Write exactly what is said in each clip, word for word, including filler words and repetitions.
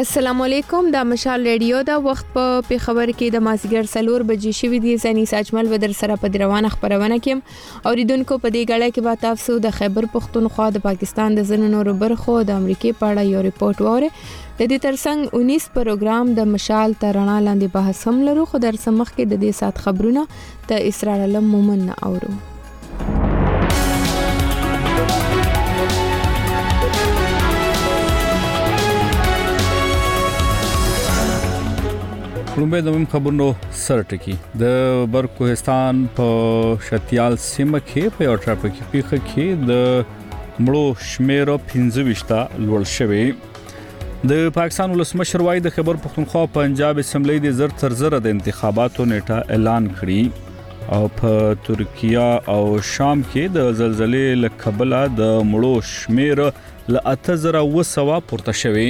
السلام علیکم د مشال ریډیو دا وخت په پیښور کې د مازیګر سلور بجې شوې دي. زنی ساجمل ودر سره په روانه خبرونه کې اوریدونکو په دې غړې کې به تاسو د خیبر پختونخوا د پاکستان د زنو نور برخو د امریکای په اړه یو ریپورت وره. د دې ترڅنګ اونیس پروګرام د مشال ترانه لاندې بحث هم لرو، خو در سمخ کې د دې سات خبرونه د اسرار علم مومن نه اورو. لومبه د مهم خبرونو سره ټکی د برکوهستان په شتیال سیمه کې په یو ټرافیکي پیښه کې د مړو شمیر پنځه ویشت لوړ شوی. د پاکستان ولسمشر وای د خیبر پختونخوا پنجاب اسمبلی د زر تر زر د انتخاباتو نیټه اعلان کړي او په ترکیه او شام کې د زلزلې له کبله د مړو شمیر له اته زره و سوه پورته شوی.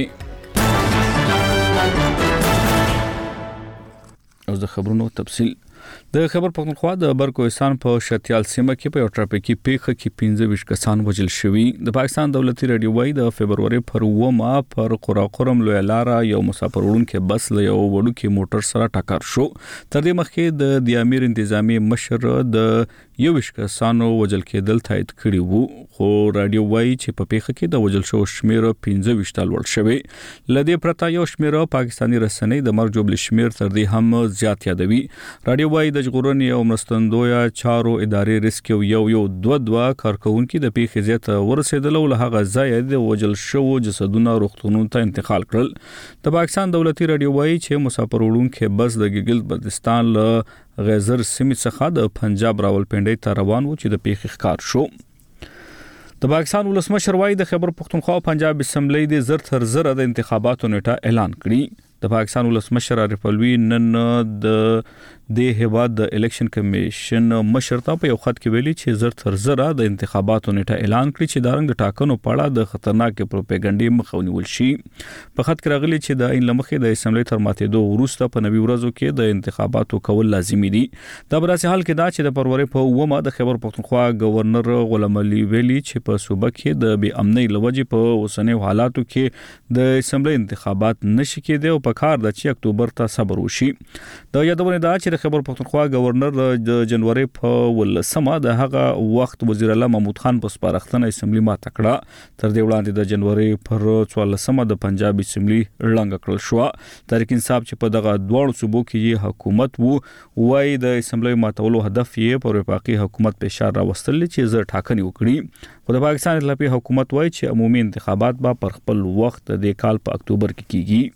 او د خبرونو تفصیل د خبر پختونخوا د برکوهستان په شتیال سیمه کې په یو ټرافیکي پیښه کې پنځه ویشت کسان وژل شوي. د پاکستان دولتي رادیو وای د فبرवरी پر اوومه پر قراقرم لوی لاره یو مسافر وړونکي بس له یو وړوکی موټر سره ټکر شو. تر دې مخکې د د امیر انتظامی مشر د یو ویشت کسانو وژل کېدل تایید کړي وو، خو رادیو وای چې په پیښه کې د وژل شو شمیر پنځه ویشت لوړ شوی. لدې پرتا یو شمیر پاکستانی رسنۍ د مرګ جوړ شمیر تر دې هم زیات یادوي. رادیو وای د ژغورنې او مرستندویا چارو ادارې ریسکیو یو یو دوه دوه کارکونکو د پیښې زیاته ورسېدل او له هغه ځای د وژل شو جسدونه روغتونونو ته انتقال کړل. د پاکستان دولتي رادیو وای چې مسافر وړونکي بس د ګلګت بلتستان له غزر سیمې څخه د پنجاب راولپنډۍ ته روان و چې د پیښې ښکار شو. د پاکستان ولسمشر وای د خیبر پختونخوا پنجاب اسمبلی د زر تر زر د انتخاباتو نیټه اعلان کړي. د پاکستان ولسمشر عارف الوی نن د د هیواد د الیکشن کمیشن مشر ته په یو خط کې ویلي چې زر تر زر د انتخاباتو نیټه اعلان کړي چې د رنګ ټاکنو په اړه د خطرناک پروپاګاندا مخه ونیول شي. په خط کې راغلي چې د عین لمخې د اسمبلی تر ماتېدو وروسته په نوي ورځو کې د انتخاباتو کول لازمي دي. دا براسي حال کې دا چې د فبرवरी په اوومه د خیبر پختونخوا گورنر غلام علي ویلي چې په صوبه کې د بې امنۍ لوجې په اوسنیو حالاتو کې د اسمبلی انتخابات نشي کېدای او په کار د چې اکتوبر ته صبر وشي. د یادونه دا چې د خیبر پختونخوا گورنر د جنوري په ولسمه د هغه وخت وزیر اعلی محمود خان په سپارښتنه اسمبلی ماته کړه. تر دې وړاندې د جنوري پر څوارلسمه د پنجاب اسمبلی ړنګ کړل شو. تحریک انصاف چې په دغه دوه صوبو کې حکومت وو وای د اسمبلی ماتولو هدف یې پر وفاقي حکومت په اشاره راوستل چې زر ټاکنې وکړي. خو د پاکستان اتلافي حکومت وای چې عمومي انتخابات به پر خپل وخت د کال په اکتوبر کې کیږي.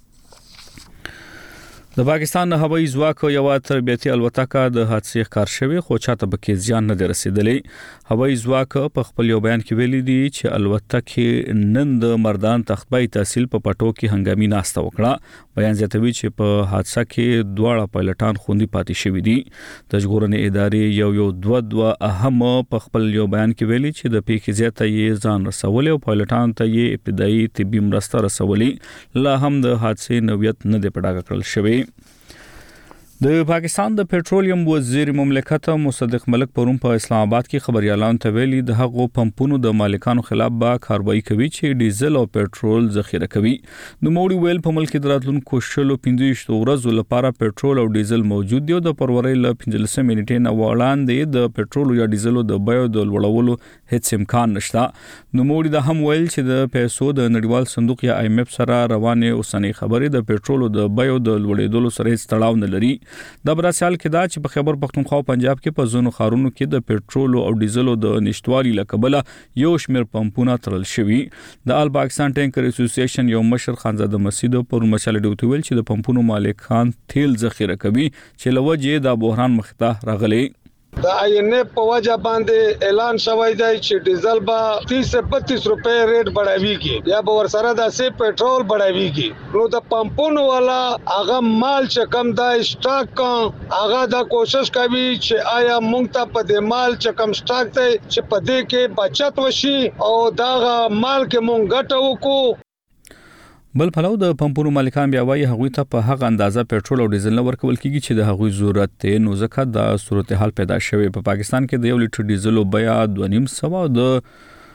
د پاکستان هوایي ځواک یو تربیتي الوتکه د حادثې ښکار شوی، خو چاته پکې زیان نه رسیدلی. هوایي ځواک په خپل یو بیان کې ویلي دي چې الوتکه نن د مردان تخبای تحصیل په پټو کې هنګامي ناسته وکړه. بیان زیاتوي چې په حادثه کې دواړه پایلټان خوندي پاتې شوي دي. د ژغورنې ادارې یو یو دوه دوه اهم په خپل یو بیان کې ویلي چې د پیښې زیاته یې ځان رسولې او پایلټان ته یې ابتدایي طبي مرسته رسولې، لا هم د حادثې نوعیت نه دی په ډاګه کړل شوی. د پاکستان د پېټرولیم وزیر مملکت مصدق ملک پرون په اسلام آباد کې خبريالانو ته ویلي د هغو پمپونو د مالکانو خلاف به کاروایی کوي چې ډیزل او پېټرول ذخیره کوي. نو موړي ویل په ملک کې دراتلونکو شلو پنځه ورځو لپاره پېټرول او ډیزل موجود دی. د فبرवरी ل پنځلسمې نیټې نه وړاندې د پېټرول یا ډیزل د بیو د لوړولو هیڅ امکان نشته. نو موړي د هم ویل چې د پیسو د نړیوال صندوق یا آی ایم اف سره روانه اوسنۍ خبرې د پېټرول د بیو د لوړېدلو سره هیڅ تړاو نه لري. د براسال کې دا چې په خیبر پختونخوا او پنجاب کې په زونو خارونو کې د پېټرول او ډیزل د نشټوالي لکبله یو شمیر پمپونه تړل شوي. د آل پاکستان ټینکر اسوسییشن یو مشر خانزاده مسعود پر مشال ډیوټ ویل چې د پمپونو مالکان تیل ذخیره کوي چې لوجه د بحران مخته راغلي. د آینه په وجه باندې اعلان شوی دی چې ډیزل به تیس سے بتیس روپے ریټ بڑھاویږي یا به ورسره د سه پېټرول بڑھاویږي. نو د پمپونو والا هغه مال چې کم دا سٹاک هغه دا کوشش کوي چې آیا مونږ ته په دې مال چې کم سٹاک دی چې په دې کې بچت وشي او دا مال کې مونږ ګټه وکړو. بل پلو د پمپونو مالکان بیا وایي هغوی ته په هغه اندازه پېټرول او ډیزل نه ورکول کیږي چې د هغوی ضرورت دی. نو ځکه د صورتحال پیدا شوی. په پاکستان کې د یو لیټر ډیزل بیه دوه نیم سوه او د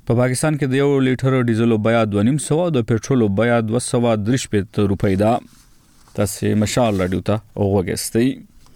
په پاکستان کې د یو لیټر ډیزل بیه دوه نیم سوه او د پېټرول بیه دوه سوه درې شپېته روپۍ ده. تاسو مشال رادیو ته وګورئ.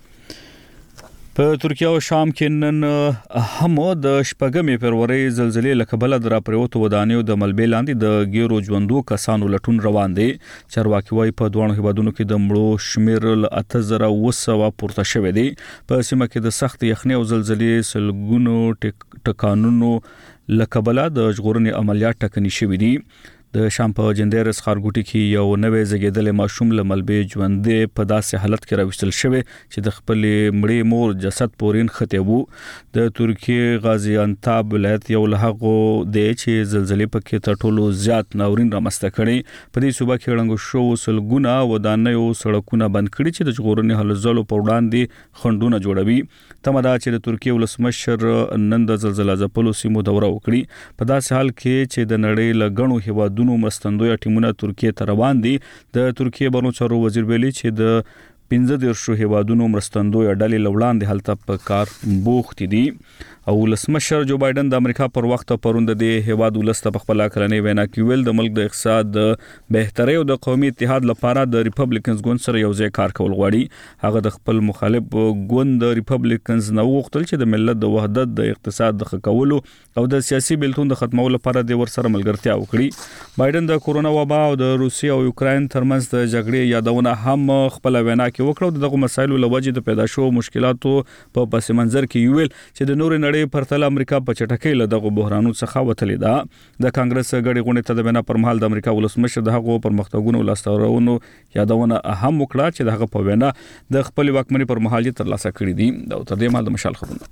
په ترکیه او شام کې نن هم د شپږمې فروری زلزلې لکه بل د راپریوتو ودانیو د ملبې لاندې د ګیرو ژوندو کسانو لټون روان دي. چارواکي وايي په دوه هیوادونو کې د مړو شمیر ل اته زره اوه سوه پورته شوی دی. په سیمه کې د سخت یخنۍ او زلزلې سلګونو ټکانونو لکه بل د ژغورنې عملیات ټکني شوی دي. د شام په جندیرس خارګوټي کې یو نوې زګیدل ماشوم له ملبې ژوندې په داسې حالت کې راوستل شوی چې د خپل مړې مور جسد پورین خته وو. د ترکیه غازی انتاب ولایت یو له هغو د چې زلزلې په کې تر ټولو زیات ناورین رامسته کړي. په دې صوبه کې ړنګ شو سلګونه ودانیو سړکونه بند کړي چې د ژغورنې هلو ځلو په وړاندې خندونه جوړوي. تمدا چې د ترکیه ولسمشر نن د زلزلې ځپلو سیمو دوره وکړي. په داسې حال کې چې د نړۍ له غنو هیوادونو مرستندوی ټیمونه ترکیه ته روان دي. د ترکیه بهرنیو چارو وزیر ویلي چې د پنځه دیرشو هیوادونو مرستندوی ډلې لوړاندې هلته په کار بوخت دي. او ولسمشر جو بایدن د امریکا پر وخت پروند د هیواد ولست په خپل کلنې وینا کې ویل د ملک د اقتصاد بهتري او د قومي اتحاد لپاره د ریپبلیکنز ګوند سره یو ځای کار کول غواړي. هغه د خپل مخالف ګوند د ریپبلیکنز نو وغوښتل چې د ملت د وحدت د اقتصاد د خکولو او د سیاسي بیلتون د ختمولو لپاره د ور سره ملګرتیا وکړي. بایدن د کورونا وبا او د روسیې او یوکرين ترمنځ د جګړې یادونه هم خپل وینا کې وکړه. دغه مسایلو لوجې د پیدا شو مشکلاتو په پس منظر کې ویل چې د نور نړۍ پرتله امریکا په چټکۍ له دغه بحرانونو څخه وتلې ده. د کانګرس غړي غونډې ته د بنا پر مهال د امریکا ولسمشر د هغو پرمختګونو لاستهراوونو یادونه هم وکړه چې دغه په وینا د خپل واکمنۍ پر مهال یې ترلاسه کړې دي. دا تر دې مهال د مشال خبرونه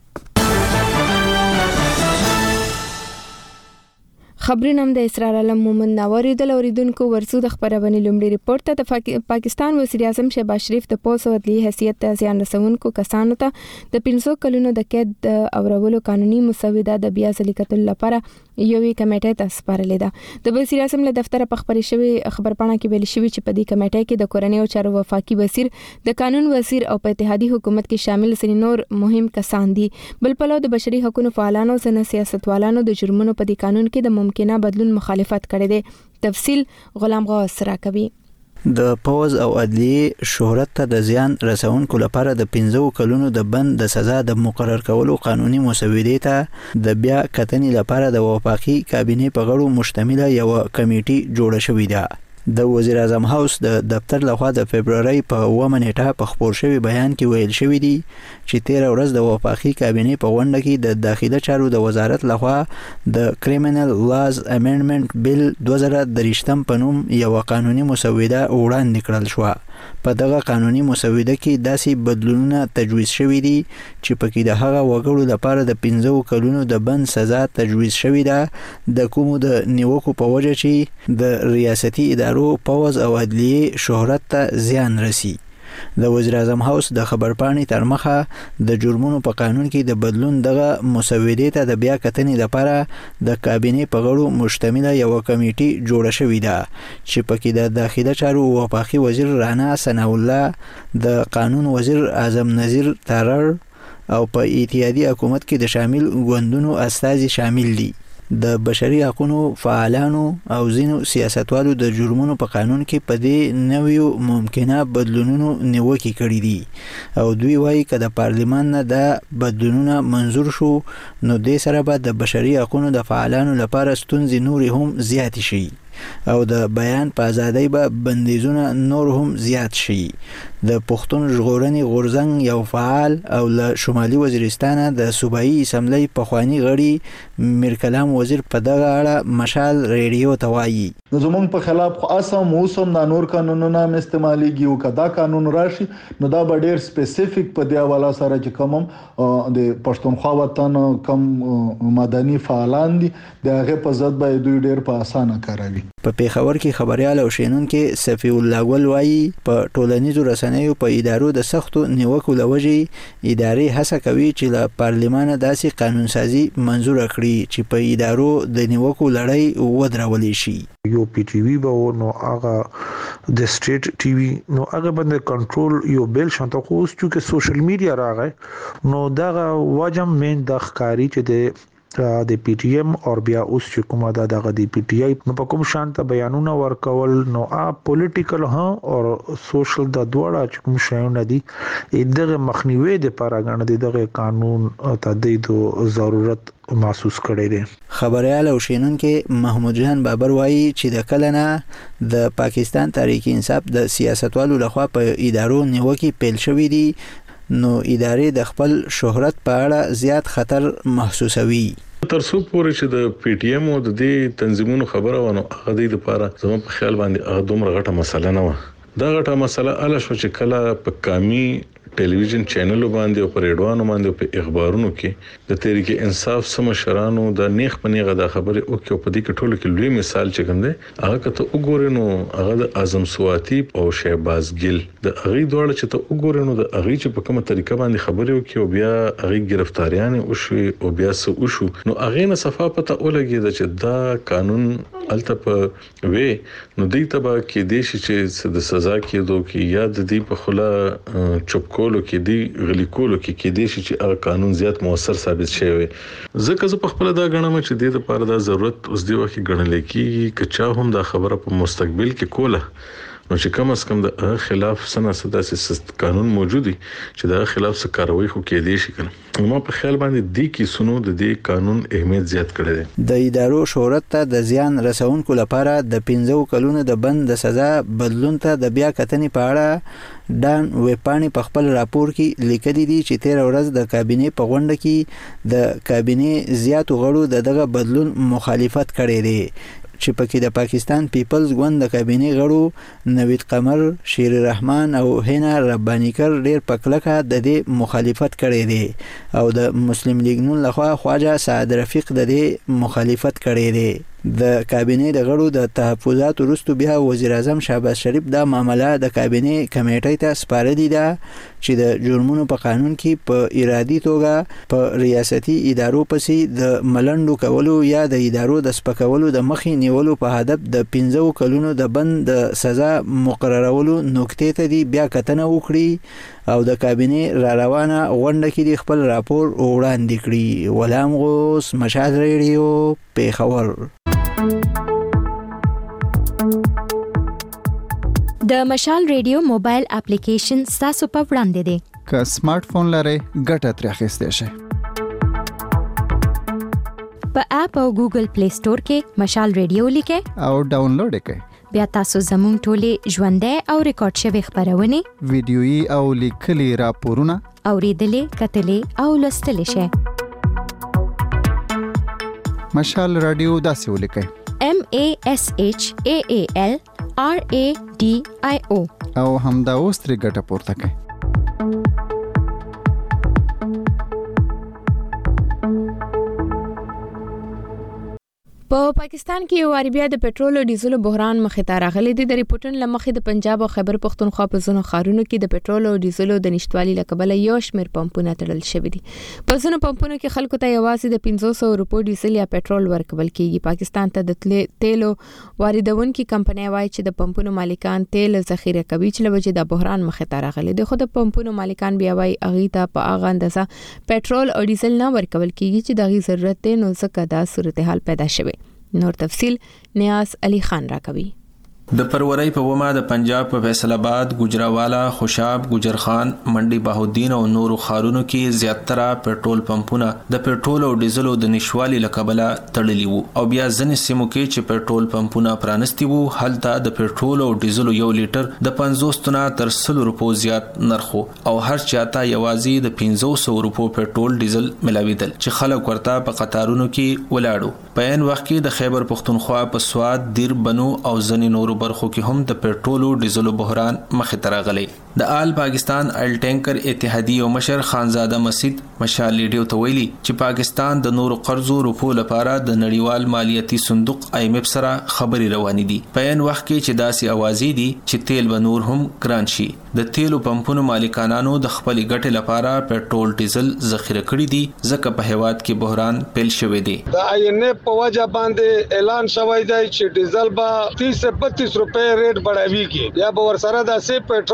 خبرونه هم د اسرار علم مومن ناوری د لوریدونکو ورسو د خبرونه لومړي ریپورت ته د پاکستان وزیر اعظم شهباز شریف د پولیسو عدلی حیثیت ته ځان رسونکو کسانو ته د پنځو کلونو د قید د اورولو قانوني مسوده د بیا ځلې کتل لپاره یوې کمیټې ته سپارلې ده. د وزیر اعظم له دفتر په خبري شوی خبرپاڼه کې ویل شوی چې په دې کمیټې کې د کورنۍ او چارو وفاقي وزیر، د قانون وزیر او په اتحادي حکومت کې شامل سن نور مهم کسان دي. بل پلو د بشري حقوقو فعالانو او سیاستوالانو د جرمونو په دې قانون کې د ممکنه بدلون مخالفت کړي دي. تفصیل غلام غوث سره کوي. د پوز او عدلیه شهرت ته د زیان رسونکو لپاره د پنځو کلونو د بند د سزا د مقرر کولو قانوني مسودې ته د بیا کتنې لپاره د وفاقي کابینې په غړو مشتمله یو کمیټه جوړه شوې ده. د وزیر اعظم هاوس د دفتر لخوا د فبرवरी په اوومه نیټه په خبر شوی بیان کې ویل شوی دی چې تیر ورځ د وفاقي کابینې په غونډه کې د داخله چارو د وزارت لخوا د کریمینل لاز امندمنت بیل دوه زره درې په نوم یو قانوني مسوده وړاندې کړل شو. په دغه قانوني مسوده کې داسې بدلونونه تجویز شوي دي چې پکې د هغه وګړو لپاره د پنځو کلونو د بند سزا تجویز شوی ده د کومو د نیوکو په وجه چې د ریاستي ادارو پوز او عدلیه شهرت ته زیان رسی. د وزیر اعظم هاوس د خبرپاڼې تر مخه د جرمونو په قانون کې د بدلون دغه مسودې ته د بیا کتنې لپاره د کابینې په غړو مشتمله یو کمیټه جوړه شوې ده چې پکې د داخله چارو وفاقي وزیر رانا ثنا الله، د قانون وزیر اعظم نذیر تارړ او په اتحادي حکومت کې د شامل ګوندونو استازي شامل دي. د بشري حقوقو فعالانو او ځینو سیاستوالو د جرمونو په قانون کې په دې نویو ممکنه بدلونونو نیوکه کړې دي او دوی وایي چې د پارلمان نه د بدلونونو منظور شو نو د سره به د بشري حقوقو د فعالانو لپاره ستونزې نور هم زیات شي او د بیان په ازادۍ به بندیزونه نور هم زیات شي. د پښتون ژغورنې غورځنګ یو فعال او له شمالي وزیرستان د صوبایي اسمبلی پخوانی غړي میر کلام وزیر په دغه اړه مشال ریډیو ته وایي زمونږ په خلاف خو اسم اوسم د نور قانونونه استعماليږي او کدا قانون راشي نو دا به ډیر سپیسیفیک په دی حواله سره چې کوم د پښتونخوا وطن کم مدني فعالان دي د هغه په ضد به دوی ډیر په اسانه کاروي. په پیښور کې خبريال او شینونکو صفی الله ګل وایي په ټولنیزو رسنیو په ادارو د سختو نیوکو لوجي ادارې هڅه کوي چې له پارلمان داسې قانون سازي منزور کړي چې په ادارو د نیوکو لړۍ ودرولې شي. یو پی ټی وی به نو هغه د سټیټ ټي وی نو هغه باندې کنټرول یو بیل شانته خو اوس چې سوشل میډیا راغی نو دا وجم مین د ښکاری چې د د پی ټی ایم او بیا اوس چې کومه د دغه د پی ټی آی نو په کوم شانته بیانونه ورکول نو ا پولیټیکل ها او سوشل د دوړه چې کوم شایونه دي دغه مخنیوي د پاراګان دغه قانون تدید ضرورت محسوس کړی دی. خبريال او شینونکو محمود جان بابر وایي چې د کلنه د پاکستان تحریک انصاف د سیاستوالو لخوا په ادارو نیوکه پیل شوې دي نو ادارې د خپل شهرت په اړه زیات خطر محسوسوي. ترڅو پورې چې د پی ټی ایم او د دې تنظیمونو خبره ونه هغه د لپاره زموږ په خیال باندې هغه دومره غټه مسله نه و. دا غټه مسله اله شو چې کله په کامي ټلویزیون چینلو باندې او پر ریډوانو باندې او په اخبارونو کې د تحریک انصاف سم شرانو د نیخ پنیغه د خبره او کې په دې کې ټولو کې لوی مثال چې کوم دی هغه کته وګورئ نو هغه د اعظم سواتی او شهباز ګل د هغه دوړ چې ته وګورئ نو د هغه چې په کومه طریقه باندې خبره وکي او بیا هغه گرفتاریان او شو او بیا سو او شو نو هغه نه صفه پته ولګي چې دا قانون الته په وې نو دې تبا کې د شي چې د سزا کېدو کې یا د دې په خلا چوپ کولو کې دی غلي کولو کې کې دي چې هغه قانون زیات موثر ثابت شوی ځکه زه په خپل دا غنم چې د لپاره دا ضرورت اوس دی وخت غنل کېږي چې چا هم دا خبره په مستقبل کې کوله نو چې کم از کم د خلاف سنا سداسي قانون موجودي چې د خلاف څه کاروي خو کې دي شي کنه نو په خیال باندې دی کې سنو د دې قانون اهمیت زیات کړی دی. د ادارو شهرت ته د زیان رسونکو لپاره د پنځو کلونو د بند د سزا بدلون ته د بیا کتنې په اړه ډان ویپانی په خپل راپور کې لیکلي دي چې تیر ورځ د کابینې په غونډه کې د کابینې زیاتو غړو دغه بدلون مخالفت کړی دی چې پکې د پاکستان پیپلز ګوند د کابینې غړو نوید قمر، شیر الرحمن او هینا ربانیکر ډېر پکلکه د دې مخالفت کړی دی او د مسلم لیگ نون لخوا خواجه سعد رفیق د دې مخالفت کړی دی. د کابینې د غړو د تحفظات وروسته بیا وزیر اعظم شهباز شریف دا معاملې د کابینې کمیټې ته سپارلې ده چې د جرمونو په قانون کې په ارادي توګه په ریاستي ادارو پسې د ملنډو کولو یا د ادارو د سپکولو د مخې نیولو په هدف د پنځو کلونو د بند د سزا مقررولو نکته ته دی بیا کتنه وکړي او د کابینې را روانه غونډه کې خپل راپور وړاندې کړي. ولام غوس، مشهد ریډیو، پیښور. د مشال ریډیو موبایل اپلیکیشن تاسو په وړاندې دی. که سمارټ فون لرئ ګټه ترې اخیستی شئ. په اپ او ګوګل پلی سٹور کې مشال ریډیو لیکئ او ډاونلوډ یې کړئ. بیا تاسو زموږ ټولې ژوندۍ او ریکارډ شوي خبرونه، ویډیويي او لیکلي راپورونه اوریدلې، کتلې او لوستلې شئ. مشال رادیو داسې ولیکئ: M A S H A A L R A D I O او همدا اوس ترې ګټه پورته کړئ. په پاکستان کې یو وار بیا د پېټرول او ډیزل بحران مخې ته راغلی دی. د ریپورټونو لمخې د پنجاب او خیبر پختونخوا په ځینو ښارونو کې د پېټرول او ډیزل د نشټوالي لکبله یو شمېر پمپونه تړل شوي دي. په ځینو پمپونو کې خلکو ته یوازې د پنځه سوه روپو ډیزل یا پېټرول ورکول کیږي. پاکستان ته د تیلو واردونکو کمپنۍ وایي چې د پمپونو مالکان تیل ذخیره کوي چې لوجه د بحران مخې ته راغلی دی. خو د پمپونو مالکان بیا وایي اغه ته په اغه اندازه پېټرول او ډیزل نه ورکول کیږي چې دغه ضرورت دی، نو ځکه دا صورتحال پیدا شوه. نور تفصیل نیاز علی خان راکوي. د پرورۍ په ومه د پنجاب په فیصل آباد، گجراوالا، خوشاب، گجرخان، منډي بهودین او نورو ښارونو کې زیاتره پېټرول پمپونه د پېټرول او ډیزل د نشوالي لکبله تړلي وو او بیا ځنې سیمو کې چې پېټرول پمپونه پرانستی وو هلته د پېټرول او ډیزل یو لیټر د پنځوس نه تر سلو روپو زیات نرخو او هر چاته یوازې د پنځه سوه روپو پېټرول ډیزل ملاویدل چې خلک ورته په قطارونو کې ولاړو. په عین وخت کې د خیبر پختونخوا په سواد، دیر بنو او ځنې نورو برخو کې هم د پېټرول او ډیزل بحران مخې ته راغلی. د آل پاکستان آیل ټینکر اتحادیې او مشر خانزاده مسعود مشال ریډیو ته ویلي چې پاکستان د نورو قرضو روپو لپاره د نړیوال مالیاتي صندوق آی ایم ایف سره خبري روانې دي. په عین وخت کې چې داسې اوازې دي چې تیل به نور هم ګران شي. د تیلو پمپونو مالکانانو د خپل ګټې لپاره پېټرول ډیزل ذخیره کړي دي ځکه په هیواد کې بحران پیل شوی دی. د آی ان ایف په وجه باندې اعلان شوی دی چې ډیزل به تیس بتیس روپے ریټ بڑھاوي کی یا به ورسره د سه پېټرول بڑھاوي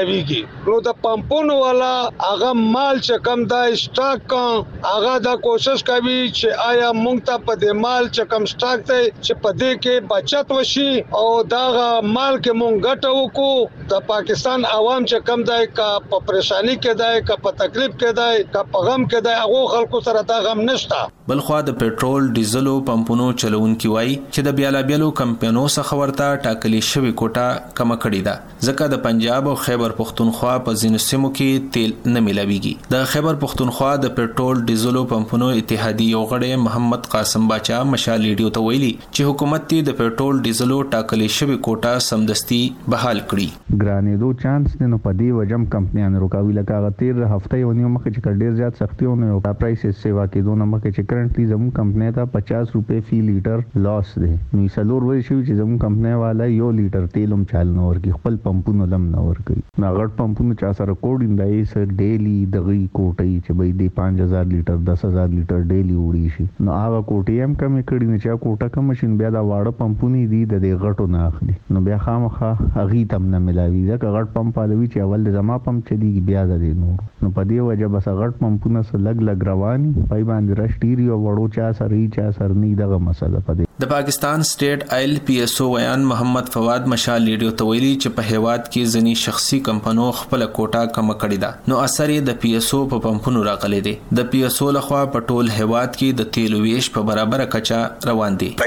بړاویږي نو د پمپونو والا هغه مال چې کم دا سٹاک کا هغه دا کوشش کوي چې آیا مونږ ته په دې مال چې کم سٹاک دی چې په دې کې بچت وشي او دا مال کې مونږ ګټو وکړو د پاکستان عوام چې کم دی کا په پریشانی کې دی کا په تکلیف کې دی کا په غم کې دی هغه خلکو سره دا غم نشته. بلخوا د پېټرول ډیزلو پمپونو چلوونکي وایي چې د بیالا بیلو کمپنیو څخه ورته ټاکلي شوی کوټه کم کړی ده ځکه د پنجاب او خیبر پختونخوا په ځینو سیمو کې تیل نه ملاويږي. د خیبر پختونخوا د پېټرول ډیزلو پمپونو اتحادیې یو غړی محمد قاسم باچا مشال ریډیو ته ویلي چې حکومت ته د پېټرول ډیزلو ټاکلي شوی کوټه سمدستي بحال کړي. ګرانې دو چانس نه په دې وجم کمپنیان روکاوي لکه غتیر هفته یو نیو مخ چې ډیر زیات سختیونه او پرایسز سیوا کې دوه مخ چې کرنټلی زمو کمپنی ته پچاس روپے فی لیټر لاس دی. نو سلور وای شو چې زمو کمپنی والا یو لیټر تیلم چال نه ورکی خپل پمپونو لم نه ورکی. نا غټ پمپونو چا سره کوډ اندای سر ډیلی دغه کوټي چې به دې پنځه هزار لیټر دس هزار لیټر ډیلی وړي شي. نو هغه کوټي هم کم کړي نه چې کوټه کم ماشين بیا دا واړه پمپونی دي د دې غټو نه اخلي. نو بیا خامخا اغي تم نه ملاوي ځکه غټ پمپ والوي چې اول زما پمپ چې دی بیا د نور. نو په دې وجه بس غټ پمپونه سره لګ لګ رواني پای باندې راشتيري او وړو چا سره چا سره نه دغه مسله پدې. د پاکستان سټیټ آیل پی ایس او ویان محمد فواد مشال لیډیو ته ویلي چې په هیواد کې ځنی شخصي کمپنیو خپل کوټه کم کړی ده. نو اثر یې د پی ایس او په پمپونو راغلي دي. د پی ایس او لخوا په ټول هیواد کې د تیلو ویش په برابر کچا روان دي.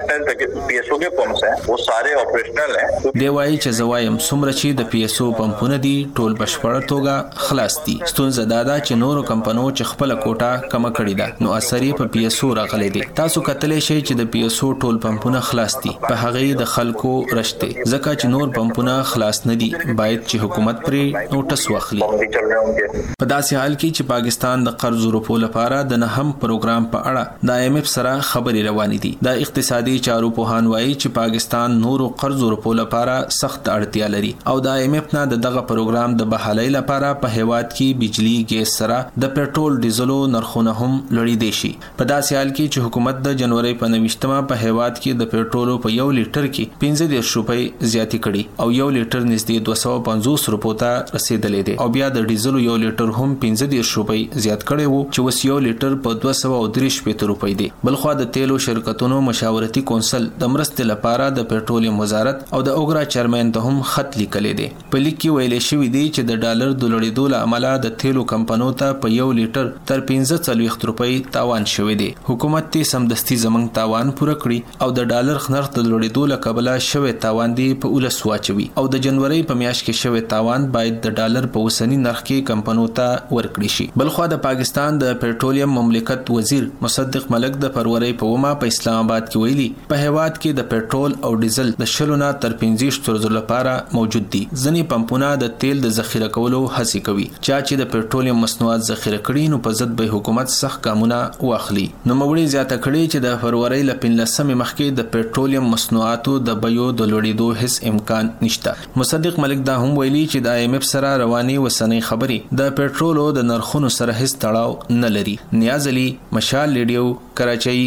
دی وایي چې زوایم سمره چې د پی ایس او پمپونه دي ټول بشپړ توګه خلاص دي. ستونزه دا ده چې نورو کمپنیو چې خپل کوټه کم کړی ده نو اثر یې په پی ایس او راغلي دي. تاسو کتلې شئ چې د پی ایس او ټول پمپونه خلاص دي په هغه د خلکو رشته ځکه چې نور پمپونه خلاص نه دي باید چې حکومت پرې نوټس واخلي. په داسې حال کې چې پاکستان د قرض ورکو لپاره د نهم پروګرام په اړه د آی ایم ایف سره خبرې روانې دي. د اقتصادي چارو پوهان وایي چې پاکستان نورو قرض ورکو لپاره سخت اړتیا لري او د آی ایم ایف نه دغه پروګرام د بحالۍ لپاره په هیواد کې بجلی ګیس سره د پېټرول ډیزلو نرخونه هم لوړې دي شي. په داسې حال کې چې حکومت د جنوري په نوښتمه په هیواد کې د پېټرولو په یو لیټر کې پنځه دېرش روپۍ زیاتې کړي او یو لیټر نږدې دوه سوه پنځوس روپو ته رسیدلې دي او بیا د ډیزلو یو لیټر هم پنځه دېرش روپۍ زیات کړي وو چې اوس یو لیټر په دوه سوه درې شپېته روپۍ دی. بلخوا د تیلو شرکتونو مشاورتي کونسل د مرستې لپاره د پېټرولیم وزارت او د اوګرا چیرمن ته هم خط لیکلی دی. په لیک کې ویل شوی دی چې د ډالر د لوړېدو له امله د تیلو کمپنیو ته په یو لیټر تر پنځه څلوېښت روپۍ تاوان شوی دی. حکومت ته سمدستي زمنګ تاوان پوره کړي او د ډالر نرخ د لوړېدو له کبله شوی تاوان دی په ولس واچوي او د جنوري په میاشت کې شوی تاوان باید د ډالر په اوسنی نرخ کې کمپنیو ته ورکړي شي. بلخوا د پاکستان د پېټرولیم مملکت وزیر مصدق ملک د فروری په ومه په اسلام آباد کې ویلي په هیواد کې د پېټرول او ډیزل د شلونه تر پنځه ورځو لپاره موجود دي. ځنی پمپونه د تیل د ذخیره کولو هڅه کوي چې د پېټرولیم مصنوعات ذخیره کړي نو په ضد به حکومت سخت ګامونه واخلي. نو موري زیاته کړي چې د فروری ل پنځلسمې مخکې د پېټرولیم مصنوعاتو د بیو د لوړېدو هیڅ امکان نشته. مصدق ملک دا هم ویلي چې د آی ایم ایف سره رواني وسنۍ خبرې د پېټرولو د نرخونو سره هیڅ تړاو نه لري. نیاز علي مشال ریډیو کراچۍ.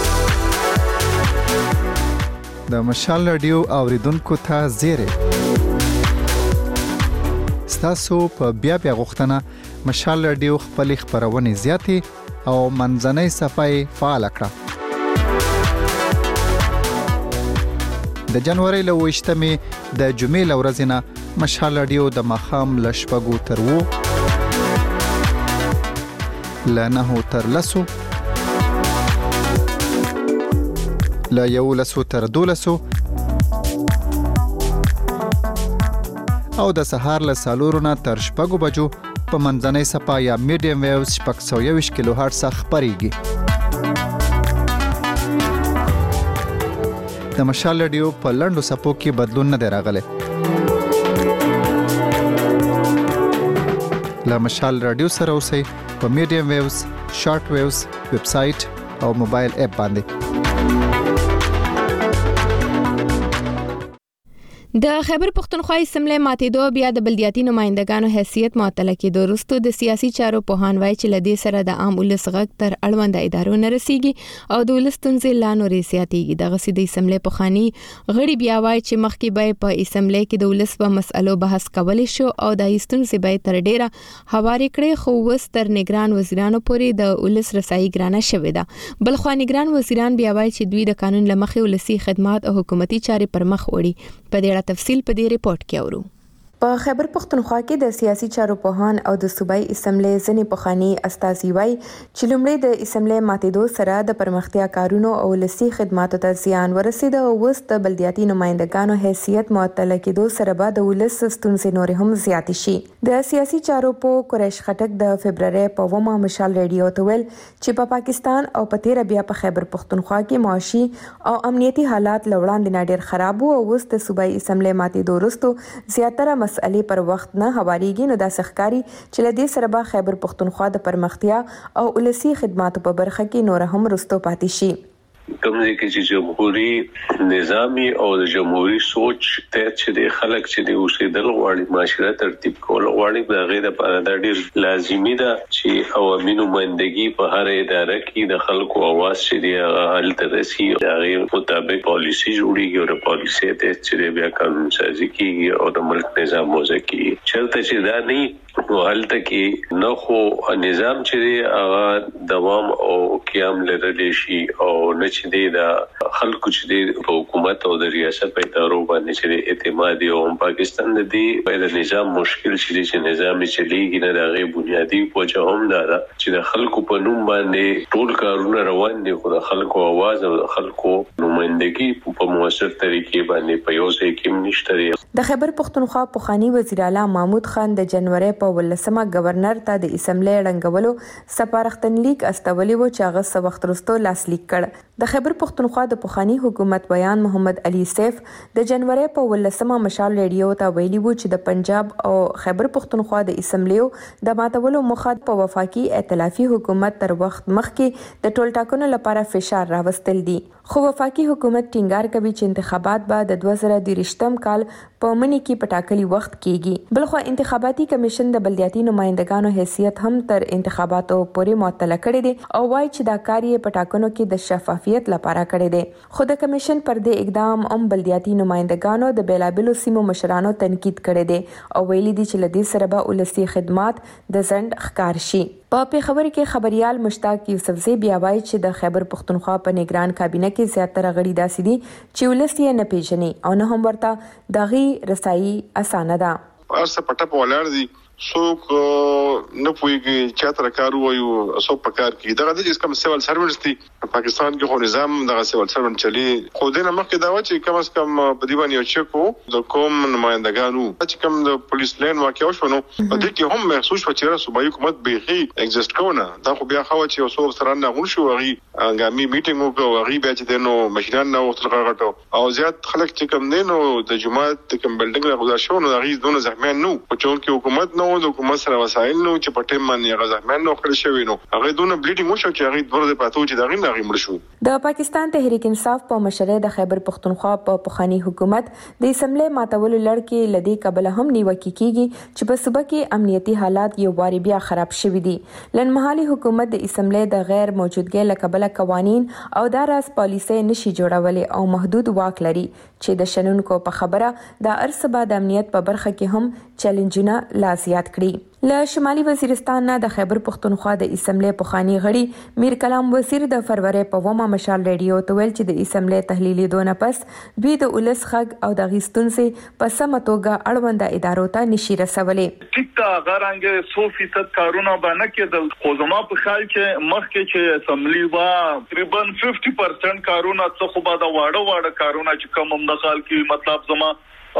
د مشال ریډیو اوریدونکو ته زیری ستاسو په بیا بیا غوښتنه مشال ریډیو خپل خبرونه زیاتې او منځنۍ صفحه فعال کړه. د جنوري له وشتمې د جمعې لورځ نه مشال رادیو د مخام لشپګو تر وو لنه تر لسو لا یو لسو تر دولسو او د سهار له سالورونه تر شپږو بجو په منځنۍ صفه یا میډیم ویوز شپږ سوه یوویشت کیلو هرتز خپرېږي. د مشال رادیو په لنډو صفو کې بدلون نه دی راغلی. له مشال رادیو سره اوسئ په میډیم ویوز، شارټ ویوز، ویب سایټ او موبایل اپ باندې. د خیبر پختونخوا اسمبلی ماتېدو بیا د بلدیاتي نمائندګانو حیثیت معطل کېدو وروسته د سیاسي چارو پوهان وایي چې لدې سره د عام ولس غږ تر اړوند ادارو نه رسیږي او د ولس ستونزې لا نورې زیاتېږي. دغه سي د اسمبلی پخواني غړي بیا وایي چې مخکې به په اسمبلی کې د ولس په مسألو بحث کولی شو او د ستونزې به تر ډیره هوارې کړې، خو اوس تر نگران وزیرانو پورې د ولس رسایي ګرانه شوې ده. بلخوا نگران وزیران بیا وایي چې دوی د قانون له مخې ولسي خدمات او حکومتي چارې پر مخ وړي. په دې اړه تفصیل په دې ریپورت کې اورو. په خیبر پختونخوا کې د سیاسي چارو پوهان او د صوبایي اسمبلی ځینې پخواني استازي وایي چې لومړی د اسمبلی ماتېدو سره د پرمختیا کارونو او ولسي خدماتو ته زیان ورسېد او اوس د بلدیاتي نمائندګانو حیثیت معطل کېدو سره به د ولس ستونزې نورې هم زیاتې شي. د سیاسي چارو په قریش خټک د فبرवरी په اوومه مشال ریډیو ته ویل چې په پاکستان او په تیر بیا په خیبر پختونخوا کې معاشي او امنیتي حالات لوړاندې نه ډېر خراب وو او اوس د صوبایي اسمبلی ماتېدو وروسته زیاتره مسئلې پر وخت نه هواريږي. نو دا ښکاري چې لدې سره به خیبر پختونخوا د پرمختیا او ولسي خدماتو په برخه کې نور هم رستو پاتې شي. کومه کې چې جمهوریت نظامی او د جمهوریت سوچ ته چې د خلک چې د اوسېدل غواړي معاشره ترتیب کول غواړي د غیر لپاره د ډیر لازمي ده چې عوامي نمائندګي په هر اداره کې د خلکو اواز چې دی حل ترسي او هغه مطابق پالیسي جوړیږي او د پالیسي ته چې بیا قانون سازي کیږي او د ملک نظام موضوع کیږي. چرته چې دا نه نو حالت کې نه خو نظام چې هغه دوام او قیام لري شي او نه چې د خلکو چې د حکومت او د ریاست په ادارو باندې چې اعتماد او پاکستان د دې د نظام مشکل چې چې نظام چلیږي نه دغه بنیادی وجه هم ده چې د خلکو په نوم باندې ټول کارونه روان دي خو د خلکو आवाज او د خلکو نمائندګي په موثر طریقې باندې په یو ځای کې نشته. د خیبر پختونخوا پخوانی وزیر اعلی محمود خان د جنوري په ولسمه گورنر ته د اسمبلی رنګولو سپارښتنلیک استولی و چې هغه څه وخت وروسته لاسلیک کړ. د خیبر پختونخوا د پخوانی حکومت بیان محمد علي سیف د جنوري په ولسمه مشال ریډیو ته ویلي و چې د پنجاب او خیبر پختونخوا د اسمبلیو د ماتولو مخه په وفاقي ائتلافي حکومت تر وخت مخکې د ټول ټاکنو لپاره فشار راوستل دي. خو وفاقي حکومت ټینګار کوي چې انتخابات به د دوه زره دېرشم کال په منی کې په ټاکلي وخت کېږي. بلخو انتخاباتي کمیشن د بلدیاتي نمائندګانو حیثیت هم تر انتخاباتو پورې معطل کړی دی او وايي چې دا کار یې په ټاکنو کې د شفافیت لپاره کړی دی. خو د کمیشن پر دې اقدام هم بلدیاتي نمائندګانو د بیلابلو سیمو مشرانو تنقید کړی دی او ویلي دي چې لدې سره به ولسي خدمات د ځنډ ښکار شي. په پیښور کې خبريال مشتاق یوسفزی بیا وایي چې د خیبر پختونخوا په نگران کابینه کې زیاتره غړي داسې دي چې ولس یې نه پیژني او نه هم ورته دغه رسایي اسانه ده. ارسه پټه په ولاړ دي څوک نه پوهیږي چې تر کار وایو څوک په کار کې دغه د کوم سیول سرویس دي په پاکستان کې خو نظام دغه سیول سرویس چلی خو دینه مخکې دا و چې کم از کم په دی باندې چکو د کوم نمائندګانو چې کوم د پولیس لین واقع شونه په دې کې هم محسوس و چې صوبایي حکومت به هي ایگزیست کوونه دا خو بیا خو چې اوسو سره نه غون شو غي انګامي میټینګ وکړو غي بیا چې نو مشران نو وخت غړټو او زیات خلک چې کوم دینو د جماعت کوم بلډینګ له گذار شو نو غي دونه زخمیان نو په چون کې حکومت نو د حکومت سره وسایل نو چې په ټیم باندې غزهمن نو کړی شوی نو هغه دونه بلیډینګ وشو چې هغه ورته پاتو چې دغه نه غمړ شو. د پاکستان تحریک انصاف په مشرۍ د خیبر پختونخوا په پخوانی حکومت د اسمبلی ماتولو لړ کې لدی قبل هم نیوکه کیږي چې په صوبه کې امنیتي حالات یو واری بیا خراب شوي دي. لنمحالي حکومت د اسمبلی د غیر موجودګۍ لکبل قوانین او داراس پالیسي نشي جوړولې او محدود واک لري چې د شنونکو په خبره د ارسبا د امنیت په برخه کې هم چیلنجونه لا زیات کړي. له شمالي وزیرستان نه د خیبر پختونخوا د اسمبلی پخوانی غړي میر کلام وزیر د فروری په اوومه مشال ریډیو ته ویل چې د اسمبلی تحلیلي دونه پس دوی د ولس خګ او د غیستونسې په سمه توګه اړونده ادارو ته نشي رسولې. ټیک تا غرانګ سو فیصد کارونه باندې کېدل خو زما په خیال چې مخکې چې اسمبلی وا تقریبا پنځه پرسنټ کارونه څه خو به دا واړه واړه کارونه چې کوم هم د خال کې مطلب زما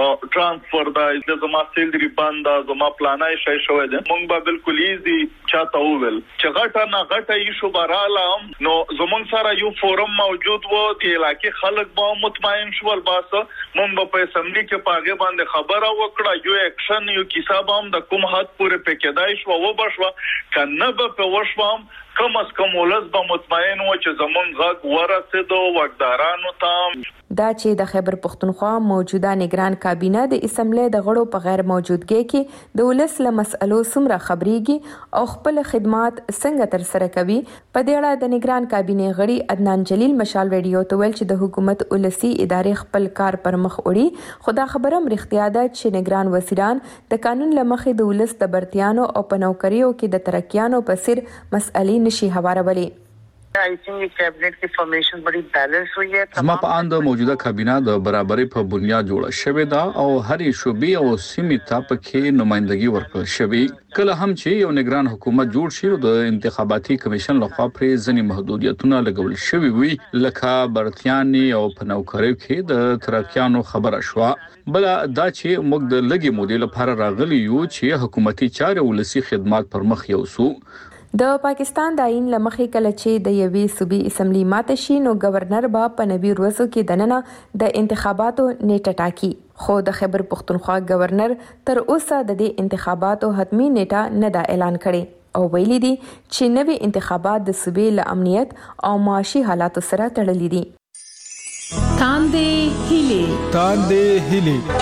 ترانسفر دا د زما سیلري باندا زما پلانای شای شوی ده مونږ به بالکل ایزي چاته وول چې غټه نه غټه ایشو برالم نو زمون سره یو فورم موجود وو چې علاقې خلک به مطمئن شول باسه مونږ په اسمبلی کې پاګه باندې خبره وکړه یو اکشن یو کیساب هم د کوم حد پورې پکېدای شو و بشو کنه به په وشوم کم از کم ولس به مطمئن و چې زمون غږ ورسېدو وګدارانو ته. دا چې د خیبر پختونخوا موجوده نگران کابینه د اسمبلی د غړو په غیر موجودګۍ کې د ولس له مسألو څومره خبريږي او خپل خدمات څنګه تر سره کوي. په دې اړه د نگران کابینه غړي عدنان جلیل مشال رادیو ته ویل چې د حکومت ولسی ادارې خپل کار پر مخ وړي، خو دا خبره هم رښتیا ده چې نگران وزیران د قانون له مخې د ولس د برتیانو او په نوکریو کې د ترقیانو په څیر مسئلې نشي هوارولی. आई थिंक कैबिनेट की फॉर्मेशन बड़ी बैलेंस हुई है. زما په اند موجوده کابینه د برابرۍ په بنیاد جوړه شوې ده او هرې شوبې او سیمې ته پکې نمائندګي ورکړل شوې. کله هم چې یو نگران حکومت جوړ شي د انتخاباتي کمیشن لخوا پرې ځینې محدودیتونه لګول شوي وي، لکه برتیاني او په نوکریو کې د ترقیانو خبره شوه. بل دا چې موږ د لګي مودې لپاره راغلي یو چې حکومتي چارې ولسی خدمات پر مخ یوسو. د پاکستان د آئین لمخې کله چې د یوې صوبې اسمبلی ماته شي نو گورنر با په نوي ورځو کې دننه د انتخاباتو نیټه ټاکي، خو د خیبر پختونخوا گورنر تر اوسه د دې انتخاباتو حتمی نیټه نه دا اعلان کړي او ویلي دي چې نوي انتخابات د صوبې له امنیت او معاشي حالاتو سره تړلي دي. تاندې هیلې تاندې هیلې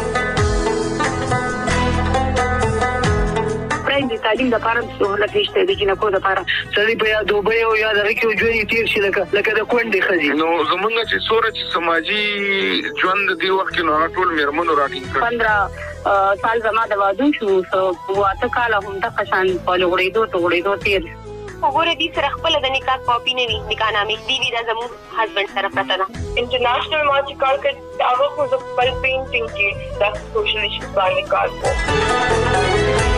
د تعلیم لپاره سہولت نشته د جنکو لپاره سړي په یا دوبه او یا د ریکو ژوند تیر شي لکه لکه د کونډې خزي. نو زمونږ چې سوره چې سماجی ژوند دی وخت کې نو ټول میرمنو راټینګ کړ. پندرہ سال زما د وادو شو سو واته کال هم د قشان په لوړېدو ته وړېدو تیر. وګوره دې سره خپل د نکاح کاپی نه وي، نکاح نامې دی وی د زمو هسبند سره پراته ده. انټرنیشنل مارچ کار کې هغه خو د خپل پینټینګ کې د سوشل ایشوز باندې کار کوي.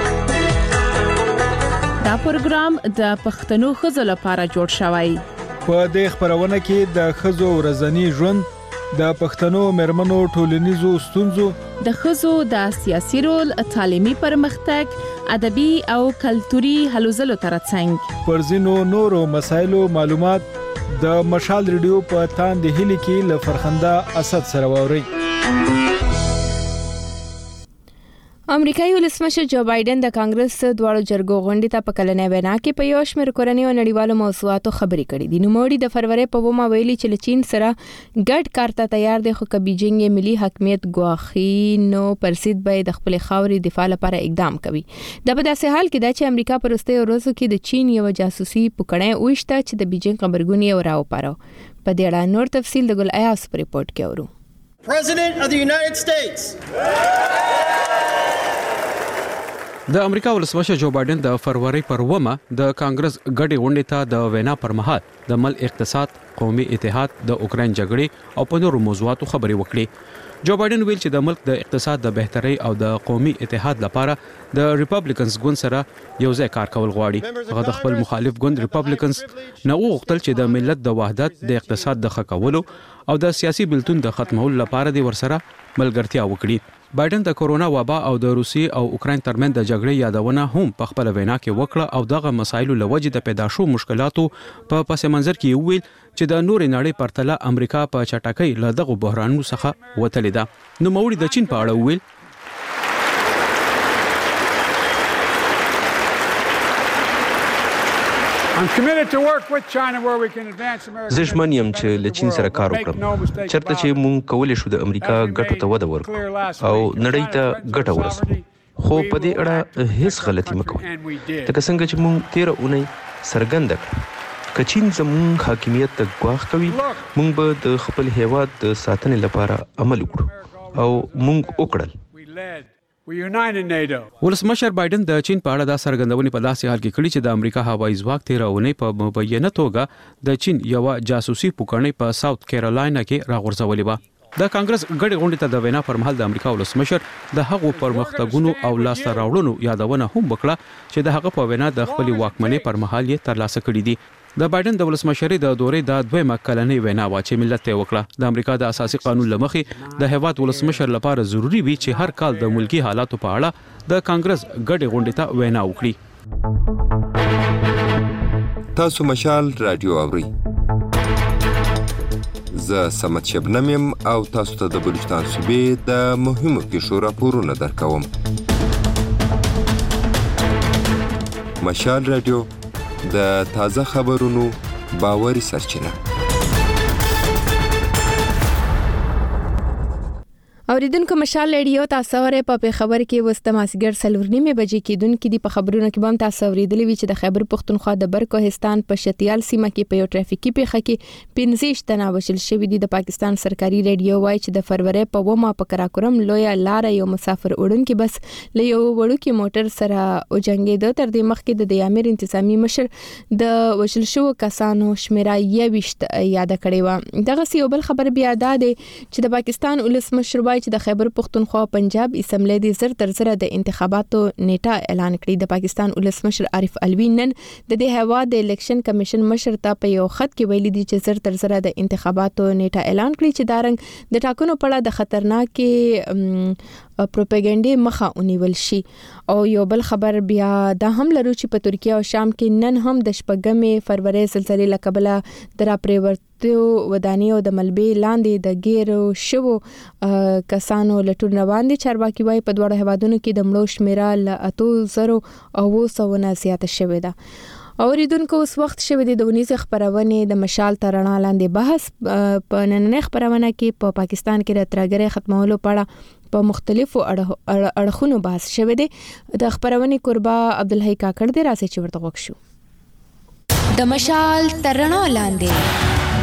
دا پروګرام د پښتنو خزو لپاره جوړ شوی. په دې خبرونه کې د خزو ورځنی ژوند، د پښتنو مرمنو ټولنیزو ستونزو، د خزو د سیاسي رول، تعلیمي پرمختګ، ادبي او کلتوري هلو ځلو ترڅنګ پر ځینو نورو مسایلو معلومات د مشال ریډیو په تاندې هیلې کې له فرخنده اسد سره ووري. امریکایي ولسمشر جو بایدن د کانګرس دواړو جرګو غونډې ته په کلنۍ وینا کې په یو شمېر کورنۍ او نړیوالو موضوعاتو خبرې کړې دي. نوموړي د فروری په اوومه ویلي چې له چین سره ګډ کار ته تیار دی، خو که بیجینګ یې ملي حاکمیت ګواښي نو پرسید به د خپل خاورې دفاع لپاره اقدام کوي. دا په داسې حال کې ده چې امریکا په وروستیو ورځو کې د چین یو جاسوسي پوکڼۍ وشته چې د بیجینګ خبرګون یې راوپاره. په دې اړه نور تفصیل د ګل ایاس په ریپورت کې اورو. President of the United States. د امریکا ولسمشر جو بایدن د فروری پر اوومه د کانګرس غړي غونډې ته د وینا پر مهال د مل اقتصاد، قومي اتحاد، د اوکرين جګړې او په نورو موضوعاتو خبرې وکړې. جو بایدن ویل چې د ملک د اقتصاد د بهتري او د قومي اتحاد لپاره د ریپبلیکنز ګوند سره یو ځای کار کول غواړي. هغه د خپل مخالف ګوند ریپبلیکنز نه وغوښتل چې د ملت د وحدت، د اقتصاد د ښه کولو او د سیاسي بیلتون د ختمولو لپاره د ورسره ملګرتیا وکړي. بایدن د کورونا وبا او د روسي او اوکرين ترمن د جګړې یادونه هم په خپل وینا کې وکړه او دغه مسایلو لوجې د پیدا شو مشکلاتو په پس منظر کې ویل چې د نورې نړۍ پرتله امریکا په چټکۍ له دغه بحرانونو څخه وتلې ده. نو موړي د چین په اړه ویل زه ژمن یم چې له چین سره کار وکړم، چرته چې مونږ کولی شو د امریکا ګټو ته وده ورکړو او نړۍ ته ګټه ورسوو. خو په دې اړه هیڅ غلطي مه کوئ، لکه څنګه چې مونږ تیره اونۍ څرګنده کړه که چین زموږ حاکمیت ته ګواښ کوي، مونږ به د خپل هیواد د ساتنې لپاره عمل وکړو او مونږ وکړل. ولسمشر بایدن د چین په اړه د سرګندونې په داسې حال کې کړي چې د امریکا هوایي ځواک تیرونه په مبینه توګه د چین یو جاسوسي پوکڼۍ په ساوث کیرولاینا کې راغورځولې و. د کانګرس غړي غونډې ته د وینا پر مهال د امریکا ولسمشر د هغو پرمختګونو او لاسته راوړنو یادونه هم وکړه چې د هغه په وینا د خپل واکمنۍ پر مهال یې ترلاسه کړي دي. د بایدن د ولسمشرۍ د دورې د دویمه کلنۍ وینا وا چې ملت ته وکړه. د امریکا د اساسي قانون لمخې د هیواد ولسمشر لپاره ضروری وي چې هر کال د ملکی حالاتو په اړه د کانګرس غړي غونډې ته وینا وکړي. تاسو مشال رادیو اورئ. زه سمت شبنم او تاسو ته د بلوچستان صوبې د مهمو پیښو راپورونه درکوم. مشال رادیو د تازه خبرونو باوري سرچینه. اوریدونکو مشال ریډیو تاسو اورئ په خبر کې وسته ماسګر سلورنیمه بجې کې دن کې دی په خبرونو کې بم تاسو اوریدلې وی چې د خیبر پختونخوا د برکوهستان په شتیال سیمه کې په یو ټرافیکي پیښه کې پنځه تنه وشل شوی دي. د پاکستان سرکاري ریډیو وایي چې د فروری په ومه په کراکرم لویا لار یو مسافر وړونکي بس له یو وړوکی موټر سره او جنگیده. تر دې مخکې د امیر انتظامی مشر د وشل شو کسانو شمیره یويشت یاد کړی و. دغه یو بل خبر بیا ده چې د پاکستان ولس مشر چې د خیبر پختونخوا پنجاب اسمبلی د زر تر زر د انتخاباتو نیټه اعلان کړی. د پاکستان ولس مشر عارف الوی نن د دې هوا د الیکشن کمیشن مشر ته په یو خط کې ویلي دي چې زر تر زر د انتخاباتو نیټه اعلان کړی چې دارنګ د ټاکنو په اړه د خطرناک پروپاګاندا مخه ونیول شي. او یو بل خبر بیا د هم لرو چې په ترکیه او شام کې نن هم د شپږمې فروری زلزلې لکبله درا پریورت ودانی او د ملبې لاندې د ګیرو شوو کسانو لټون روان دي. چارواکي وايي په دوه هوادونو کې د مړو شمیره ل اتو زرو او سو نه زیاته شوې ده. اوریدونکو اوس وخت شوه د ونیزه خبرونه د مشال ترڼا لاندې بحث په نننې خبرونه کې په پاکستان کې د ترګرې ختمولو په اړه په مختلفو اړخونو بحث شوه دي. د خبرونه قربا عبدالحی کاکړ دی راځي چې ورته وښیو. د مشال ترڼا لاندې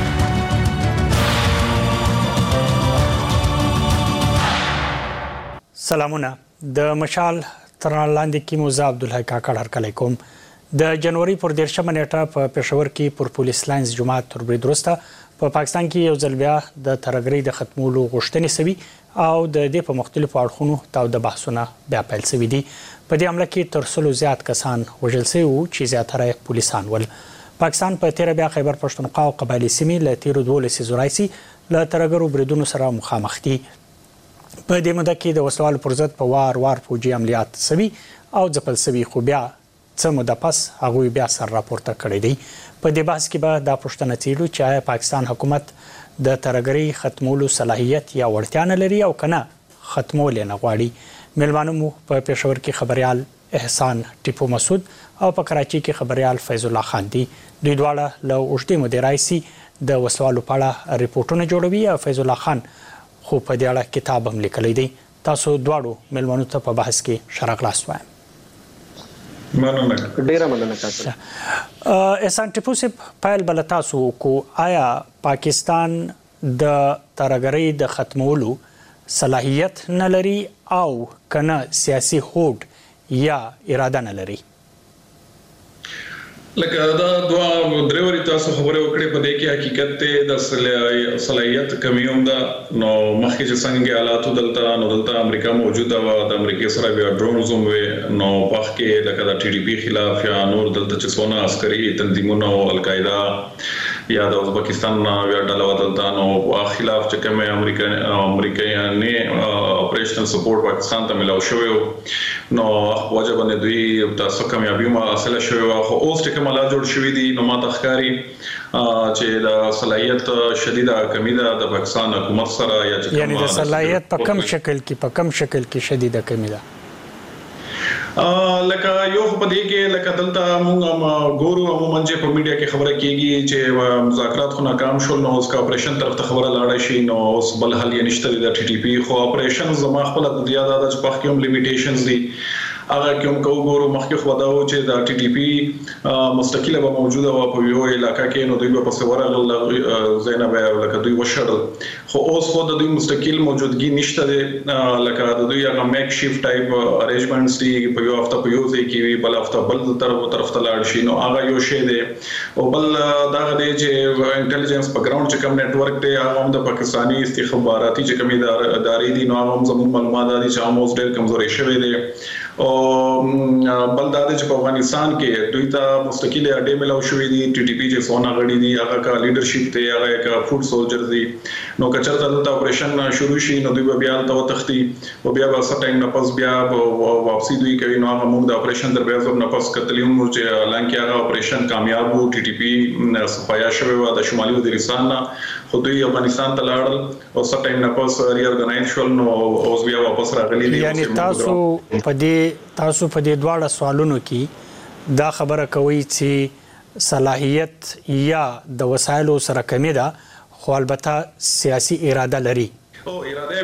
سلامونه. د مشال ترڼا لاندې کې موزه عبدالحی کاکړ هرکلی کوم. د جنوري پر دیرشمه نیټه په پېښور کې پر پولیس لاینز جماعت تر برید وروسته په پاکستان کې یو ځل بیا د ترګرۍ د ختمولو غوښتنې سوي او د دې په مختلفو اړخونو تاوده بحثونه بیا پیل سوي دي. په دې حمله کې تر سلو زیات کسان وژل سوي وو چې زیاتره پولیسان ول. پاکستان په تیره بیا خیبر پښتونخوا او قبایلي سیمې له تیرو دولسو راهیسې له ترګرو بریدونو سره مخامخ دي. په دې موده کې د وسلوالو پر ضد په وار وار فوجي عملیات سوي او ځپل سوي خو بیا څه موده پس هغوی بیا سر راپورته کړی دی. په دې بحث کې به دا پوښتنه څیړو چې آیا پاکستان حکومت د ترګرۍ ختمولو صلاحیت یا وړتیا نه لري او کنه ختمول نه غواړي. ملوانو مو په پېښور کې خبريال احسان ټیپو مسعود او په کراچي کې خبريال فیض الله خان دي. دوی دواړه له اوږدې مودې راهیسې د وسلوالو په اړه ریپورتونه جوړوي او فیض الله خان خو په دې اړه کتاب هم لیکلی دی. تاسو دواړو ملمنو ته په بحث کې ښه راغلاست وایم. مننه ډیره مننه کاکړ. احسان ټیپو صاحب پیل بل تاسو کو آیا پاکستان د ترګرۍ د ختمولو صلاحیت نه لري او کنه سیاسي هوډ یا اراده نه لري؟ لکه دا دوا درېوري تاسو خبره وکړې په دې کې حقیقت ته د صلاحیت کمی هم ده. نو مخکې چې څنګه حالات دلته نو دلته امریکا موجوده و د امریکا سره بیا ډرونز هم وي نو په کې لکه د ټي ډي پی خلاف یا نور دلته چې څونه عسکري تنظیمونه او القاعده یا د ازبکستان بیا ډله دلته نو په خلاف چې کوم امریکا امریکایي اپریشنل سپورټ پاکستان ته ملاو شوی نو وجه باندې دوی تاسو کامیابی ما حاصل شوی او اوس چې ملا جوړ شوی دي نو ما تخکاری چې د صلاحیت شدیده کمی ده د پاکستان حکومت سره یا چې یعنی د صلاحیت په کم شکل کې په کم شکل کې شدیده کمی ده. لکه یو په دې کې لکه دلته موږ ګورو عموما چې په میډیا کې خبره کیږي چې مذاکرات خو ناکام شول نو اوس کا اپریشن طرف ته خبره لاړه شي نو اوس بل حل یې نشته د ټي ټي پی خو اپریشن زما خپل د یاد ده چې په کوم لیمیټیشنز دي هغه کوم کو ګورو مخکې خو دا و چې د ټي ټي پی مستقله به موجوده و په یو علاقې کې نو دوی په پسورغل زینب لکه دوی وشړل خو اوس خو د دوی مستقل موجودګي نشته لکه د دوی هغه میک شیفت ټایپ ارینجمنټس دي په یو هفته په یو ځای کې بل هفته بل طرف طرف ته لاړ شي نو هغه یو شی دی او بل دا دی چې انټيليجنس په ګراوند چې کوم نت ورک دی هغه هم د پاکستاني استخباراتي چې کوم ادارې دي نو هغه هم زموږ معلومات دي چې هم اوس ډېر کمزوري شوی دی او بل دا چې په افغانستان کې دوی ته مستقله اډې ملاو شوې دي ټي ټي پی چې سونا غړي دي هغه کا لیډرشپ ته هغه کا فوډ سولجر دي نو کچرته د اپریشن شروع شي نو دوی بیا ته تختی او بیا به څه ټایم نه پس بیا واپسی دوی کوي نو هغه موږ د اپریشن در بیا زو نه پس کتلیوم چې لانکه هغه اپریشن کامیاب وو ټي ټي پی صفایا شوی و د شمالي وزیرستان خو دوی افغانستان ته لاړل او څه ټایم نه پس ری ارګنایز شول نو اوس بیا واپس راغلي دي. یعنی تاسو په دې تاسو په دې دواړه سوالونو کې دا خبره کوي چې صلاحیت یا د وسایلو سره کمی ده خو البته سیاسي اراده لري. او اراده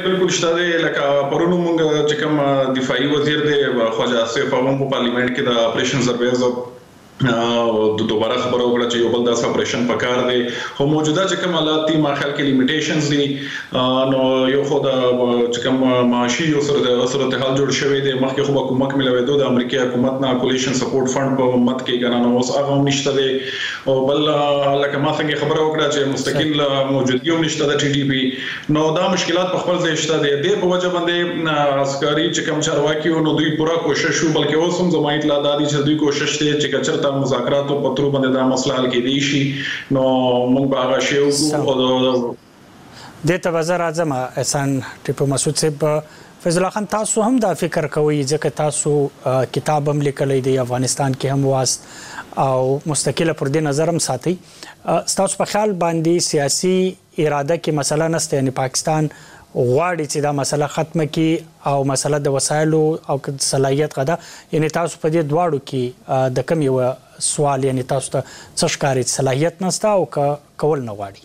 ډېر بالکل شته لکه پرونو موږ چې کوم دفاعي وزیر دی خواجه آصف هم په پارلیمنت کې د اپریشن زربیز د دوباره خبرو وکړه چې یو بل داسې اپریشن پکار دی خو موجوده چې کوم حالات دي ما خیال کې لیمیټیشنز دي نو یو خو د چې کوم معاشي یو سره صورت حال جوړ شوی دی مخکې خو حکومت ملوي د امریکای حکومت نه کولیشن سپورټ فند په مت کې کنه نو اوس هغه نشته دی او بل لکه ما څنګه خبرو وکړه چې مستقل موجودګي هم نشته د ټي ډي پی نو دا مشکلات په خپل ځای شته دي د په وجه باندې عسکري چې کوم چارواکي نو دوی پورا کوشش وکړي بلکې اوس هم زمایت لا دادي چې دوی کوشش کوي چې کچرته مذاکرات او پترو باندې دا مسله حل کېدی شي نو موږ به هغه شی وکړو د توزر اعظم احسان ټیپو مسعود صاحب فیض الله خان تاسو هم دا فکر کوئ ځکه تاسو کتاب هم لیکلی دی افغانستان کې هم واست او مستقله پر دې نظر هم ساتي تاسو په خیال باندې سیاسي اراده کې مسله نشته یعنی پاکستان غواړي چې دا مسله ختمه کړي او مسله د وسایلو او صلاحیت غدا یعنی تاسو په دې دواړو کې د کوم یو سوال یعنی تاسو ته څه ښکاري صلاحیت نشته او کول نه غواړي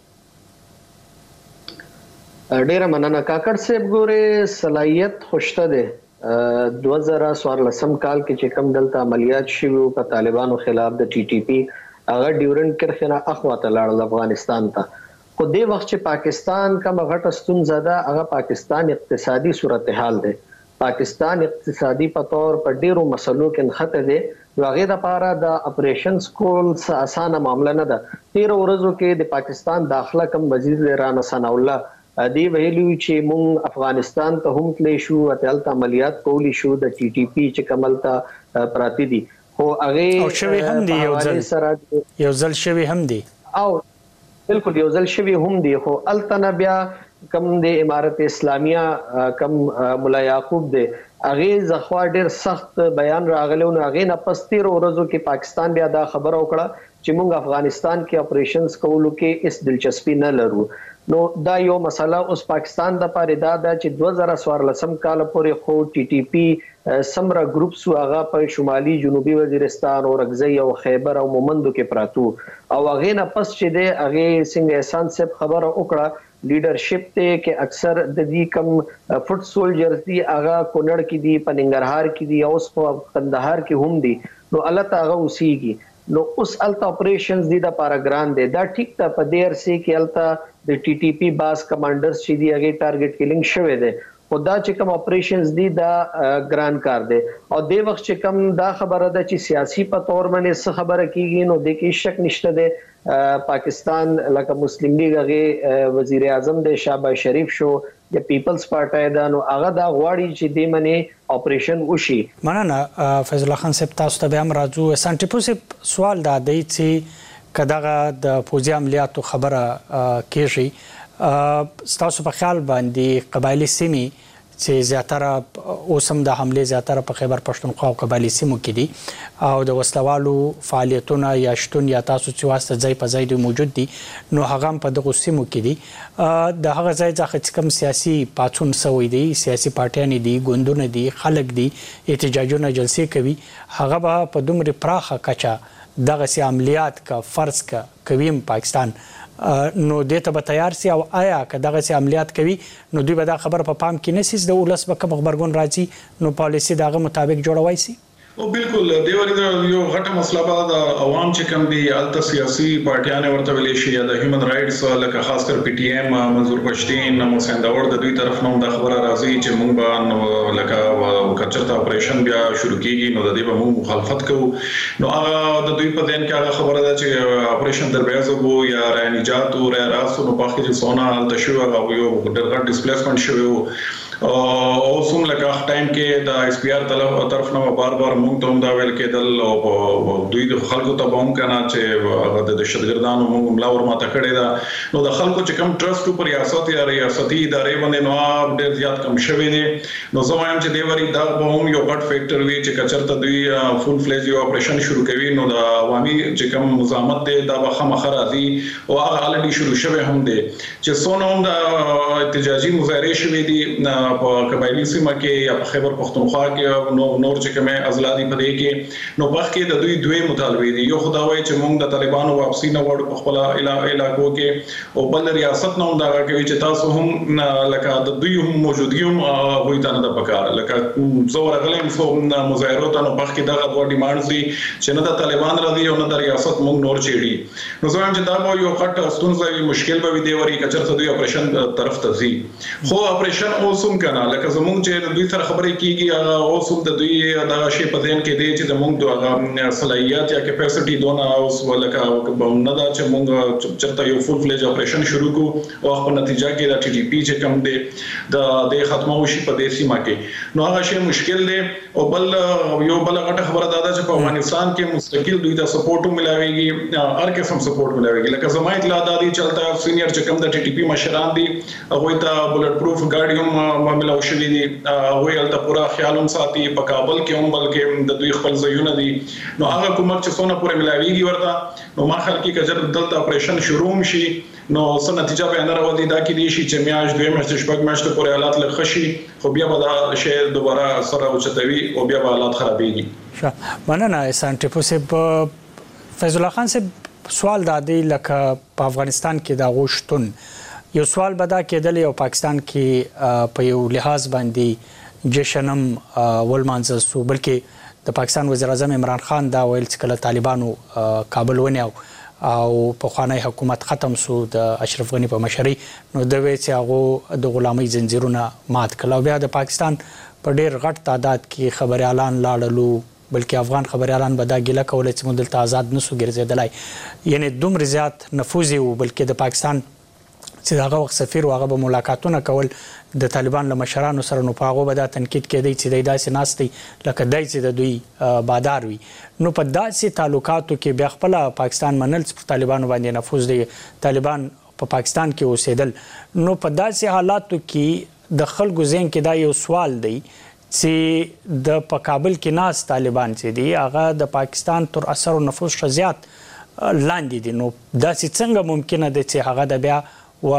ډیره مننه کاکړ صاحب ګوره صلاحیت خوشته ده دوه زره څوارلسم کال کې چې کوم دلته عملیات شوه په طالبانو خلاف د ټي ټي پی هغه ډیورنډ کرخنه اخواته لاړل افغانستان ته خو دې وخت چې پاکستان کوم غټه ستونزه ده هغه پاکستان اقتصادي صورتحال ده پاکستان اقتصادي په تور په ډیرو مسلو کې نخته ده هغه د لپاره د اپریشنز کول اسانه معاملہ نه ده تیر ورځو کې د پاکستان داخله کم وزیر رانا ثنا الله دی ویلو چې مونږ افغانستان ته هم تللی شو اتلته عملیات کولی شو د ټي ټي پی چې کملته پراتی دي خو هغه او شوی هم دی یو ځل یو ځل شوی هم دی او بالکل یو ځل شوی هم دی خو التنا بیا کم د امارت اسلامیه کم مولا یعقوب دی هغه زخوا ډیر سخت بیان راغلو نو هغه نه پستیر ورځو کې پاکستان بیا دا خبر وکړه چې موږ افغانستان کې اپریشنز کولو کې اس دلچسپي نه لرو نو دا یو مسله اوس پاکستان د پاره دا ده چې دوه زره څوارلسم کال پورې خو ټي ټي پی سمرا ګروپ سو هغه په شمالي جنوبي وزیرستان او رغزي او خیبر او مومندو کې پراتو او هغه نه پس چې د هغه څنګه احسان صاحب خبره وکړه لیډرشپ ته کې اکثر د دې کم فوټ سولجرز دي هغه کونړ کې دي پننګرهار کې دي او په قندهار کې هم دي نو الله تعالی اوسېږي نو اوس التا اپریشنز دي د پاراګران دي دا ټیک ته په دیر سي کې التا د ټي ټي پی باس کمانډرز چې دی هغه ټارګټ کیلینګ شوه دي خدا چې کوم اپریشنز دي دا ګران کار دي او د وخت چې کوم دا خبره ده چې سیاسي په تور باندې څه خبره کیږي نو د کې شک نشته ده پاکستان لکه مسلم لیگ هغه وزیر اعظم د شهباز شریف شو د پیپلز پارټای دا نو هغه دا غواړي چې د منی اپریشن وشي مننه فیض الله خان صاحب تاسو ته هم راځو سانټیپو صاحب سوال دا دی چې کداغه د فوجي عملیاتو خبره کیږي تاسو په خیال باندې قبایلی سیمې چې زیاتره اوسم د حمله زیاتره په خیبر پښتونخوا او قبایلی سیمو کې دي او د وسلوالو فعالیتونه یا شتون یا تاسو چې واسطه ځای په ځای دی موجود دي نو هغه په دغه سیمو کې دي د هغه ځای ځکه چې کوم سیاسي پاتون سوي دي سیاسي پارټیان دي ګوندونه دي خلک دي احتجاجونه جلسې کوي هغه به په دومره پراخه کچه دغه سي عملیات کا فرض کا کویم پاکستان نو دې ته به تیار سي او آیا که دغه سي عملیات کوي نو دوی به دا خبر په پام کې نسیس د ولس به کوم خبرګون راځي نو پالیسي دغه مطابق جوړوي سي او بالکل دیوالي دا یو غټه مسله به د عوام چې کوم دي الته سیاسي پارټیان ورته ویل شي یا د هیومن رائټس لکه خاص کر پی ټی ایم منظور پښتين موسین داور د دوی طرف نوم د خبره راځي چې موږ به لکه کچرته اپریشن بیا شروع کیږي نو د دې به موږ مخالفت کوو نو هغه د دوی په دین کې هغه خبره ده چې اپریشن دروازه وو یا را نجات او را راسو نو په کې سونا الته شو هغه یو ډېر ډیسپلیسمنت شو او سوم لکه ټایم کې د اس پی آر طرف نو بار بار مونږ ته دا ویل کېدل او دوی د خلکو ته به هم کنه چې هغه د دهشتګردانو مونږ ملا ور ماته کړی دا نو د خلکو چې کم ټرست پر ریاست یا ریاستي ادارې باندې نو ډېر زیات کم شوی دي نو زه وایم چې دی وری دا به هم یو غټ فیکٹر وی چې کچرته دوی فول فلیج یو اپریشن شروع کوي نو د عوامي چې کم مزاحمت دی دا به خامخا راځي او هغه الډي شروع شوی هم دی چې سونو د احتجاجي مظاهره شوی دي په قبایلی سیمه کې یا په خیبر پختونخوا کې نو نور چې کومه ازلادي په دې کې نو په کې د دوی دوی مطالبه دي یو خدای چې موږ د طالبانو واپسی نه وړو په خپل علاقو کې او بل ریاست نه دا کوي چې تاسو هم لکه د دوی هم موجودګي هم وې تا نه د پکار لکه زور غلم سو مظاهرات نو په کې دغه دوه ډیمانډز دي چې نه د طالبان راځي او نه د ریاست موږ نور چیړي نو زه هم چې دا به یو خټ ستونزه مشکل به دی وري کچر دوی اپریشن طرف ته ځي خو اپریشن اوسم کنه لکه زموږ چې دوی سره خبرې کیږي هغه اوسم د دوی دغه شی په ذهن کې دی چې زموږ دغه صلاحیت یا کیپاسټي دونه اوس ولکه نه دا چې موږ چرته یو فول فلیج اپریشن شروع کو او په نتیجه کې د ټي ټي پی چې کم دی د د ختمو شي په دې سیمه کې نو هغه شی مشکل دی او بل یو بل غټه خبره ده چې په افغانستان کې مستقل دوی د سپورټ ملاويږي هر قسم سپورټ ملاويږي لکه زما اطلاع ده چې چلتا سینیئر چې کم د ټي ټي پی مشران دي هغه ته بلټ پروف ګاډي هم ملاو شوی دي هغه ته پورا خیال هم ساتي په کابل کې هم بلکې د دوی خپل ځایونه دي نو هغه کومک چې څونه پورې ملاويږي ورته نو ما خلک کې کجر دلته اپریشن شروع شي نو څه نتیجه به نه راوځي دا کې دي چې میاش دوی میاشتې شپږ میاشتې پورې حالات لخشي خو بیا به دا شی دوباره سره اوچتوي او بیا به حالات خرابېږي مننه احسان ټیپو صاحب فیض الله خان صاحب سوال دا دی لکه په افغانستان کې دا غوښتون یو سوال به دا کېدل او پاکستان کې په یو لحاظ باندې جشنم ولمانځل سو بلکې د پاکستان وزیر اعظم عمران خان دا ویل چې کله طالبانو کابل ونیو او په خوانی حکومت ختم سو د اشرف غنی په مشرۍ نو د وی چې هغه د غلامۍ زنجیرونه مات کړل بیا د پاکستان په ډیر غټ تعداد کې خبريالان لاړلو بلکې افغان خبريالان به دا ګیله کوله چې موږ دلته آزاد نسو ګرځیدلای یعنی دومره زیات نفوذ یو بلکې د پاکستان چې هغه وخت سفیر او هغه به ملاقاتونه کول د طالبان له مشرانو سره نو په هغه به دا تنقید کېدی چې دای داسې ناستي لکه دای چې د دوی بادار وي نو په داسې تعلقاتو کې بیا خپل پاکستان منل چې طالبانو باندې نفوذ دی طالبان په پاکستان کې اوسېدل نو په داسې حالاتو کې د خلکو ذهن کې دا یو سوال دی چې د په کابل کې ناس طالبان چې دی هغه د پاکستان تر اثر او نفوذ زیات لاندې دي نو داسې څنګه ممکنه ده چې هغه د بیا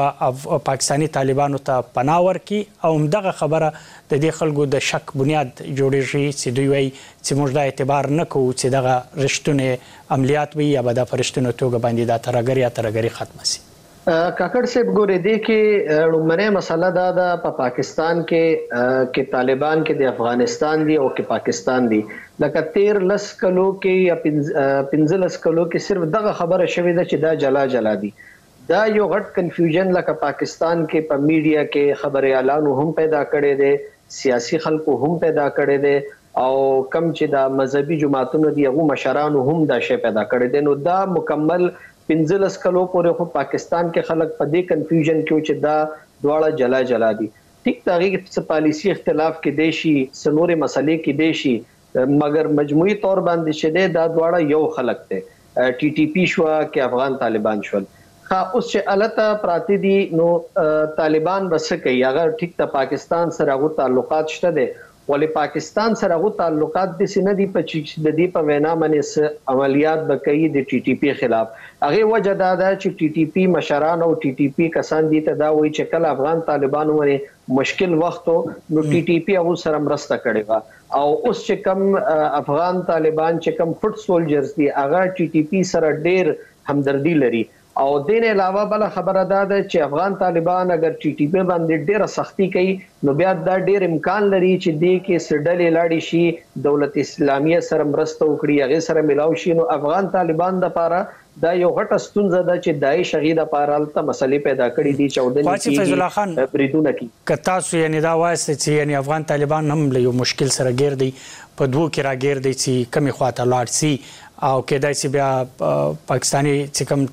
و پاکستانی طالبانو ته پناه ورکړي او همدغه خبره د دې خلکو د شک بنیاد جوړیږي چې دوی وایي چې موږ دا اعتبار نه کوو چې دغه رښتونه عملیات وي یا به دا فرشتونه توګه باندې دا ترګری یا ترګری ختم شي کاکړ صاحب ګورې دې کې لومړی مسله دا ده په پاکستان کې کې طالبان کې د افغانستان دی او کې پاکستان دی لکه تیر لس کلو کې یا پنځلس کلو کې صرف دغه خبره شوې ده چې دا جلا جلا دي دا یو غټ کنفیوژن لکه پاکستان کې په میډیا کې خبري اعلانو هم پیدا کړي دي سیاسي خلکو هم پیدا کړي دي او کم چې دا مذهبي جماعتونو دی هغه مشرانو هم دا شی پیدا کړي دي نو دا مکمل پنځلس کلو پورې خو پاکستان کې خلک په دې کنفیوژن کې چې دا دواړه جلا جلا دي ټیک تاریخ څخه پالیسی اختلاف کې دي شي سنوري مسلې کې دي شي مګر مجموعي تور باندې شته دا دواړه یو خلک دي ټي ټي پی شو کې افغان طالبان شول خا اوس چې الته پراتی دي نو طالبان بس کوي هغه ټیک ته پاکستان سره غو تعلقات شته دي ولې پاکستان سره غو تعلقات د سینې دی په چې د دې په وینا باندې عملیات وکړي د ټي ټي پی خلاف هغه وجه دا ده چې ټي ټي پی مشران او ټي ټي پی کسان دي ته دا وایي چې کله افغان طالبانو باندې مشکل وخت نو ټي ټي پی هغه سره مرسته کړي وا او اوس چې کم افغان طالبان چې کم فوټ سولجرز دي هغه ټي ټي پی سره ډېر همدردی لري او دین علاوه بل خبره ده چې افغان طالبان اگر ټي ټي پی باندې ډیره سختی کوي نو بیا دا ډیر امکان لري چې دې کې سډلې لاړې شي دولت اسلامیه سره مرسته وکړي هغه سره ملاو شي نو افغان طالبان د پاره دا یو غټه ستونزه ده چې دای شهید لپاره الته مسلې پیدا کړې دي چودنې کې فیض الله خان بریدونه کې کتا سو یعنی دا واسه چې یعنی افغان طالبان هم له یو مشکل سره ګیر دي په دوه کې را ګیر دي چې کمی خواته لاړ سي او کېدای شي بیا پاکستانی چې کوم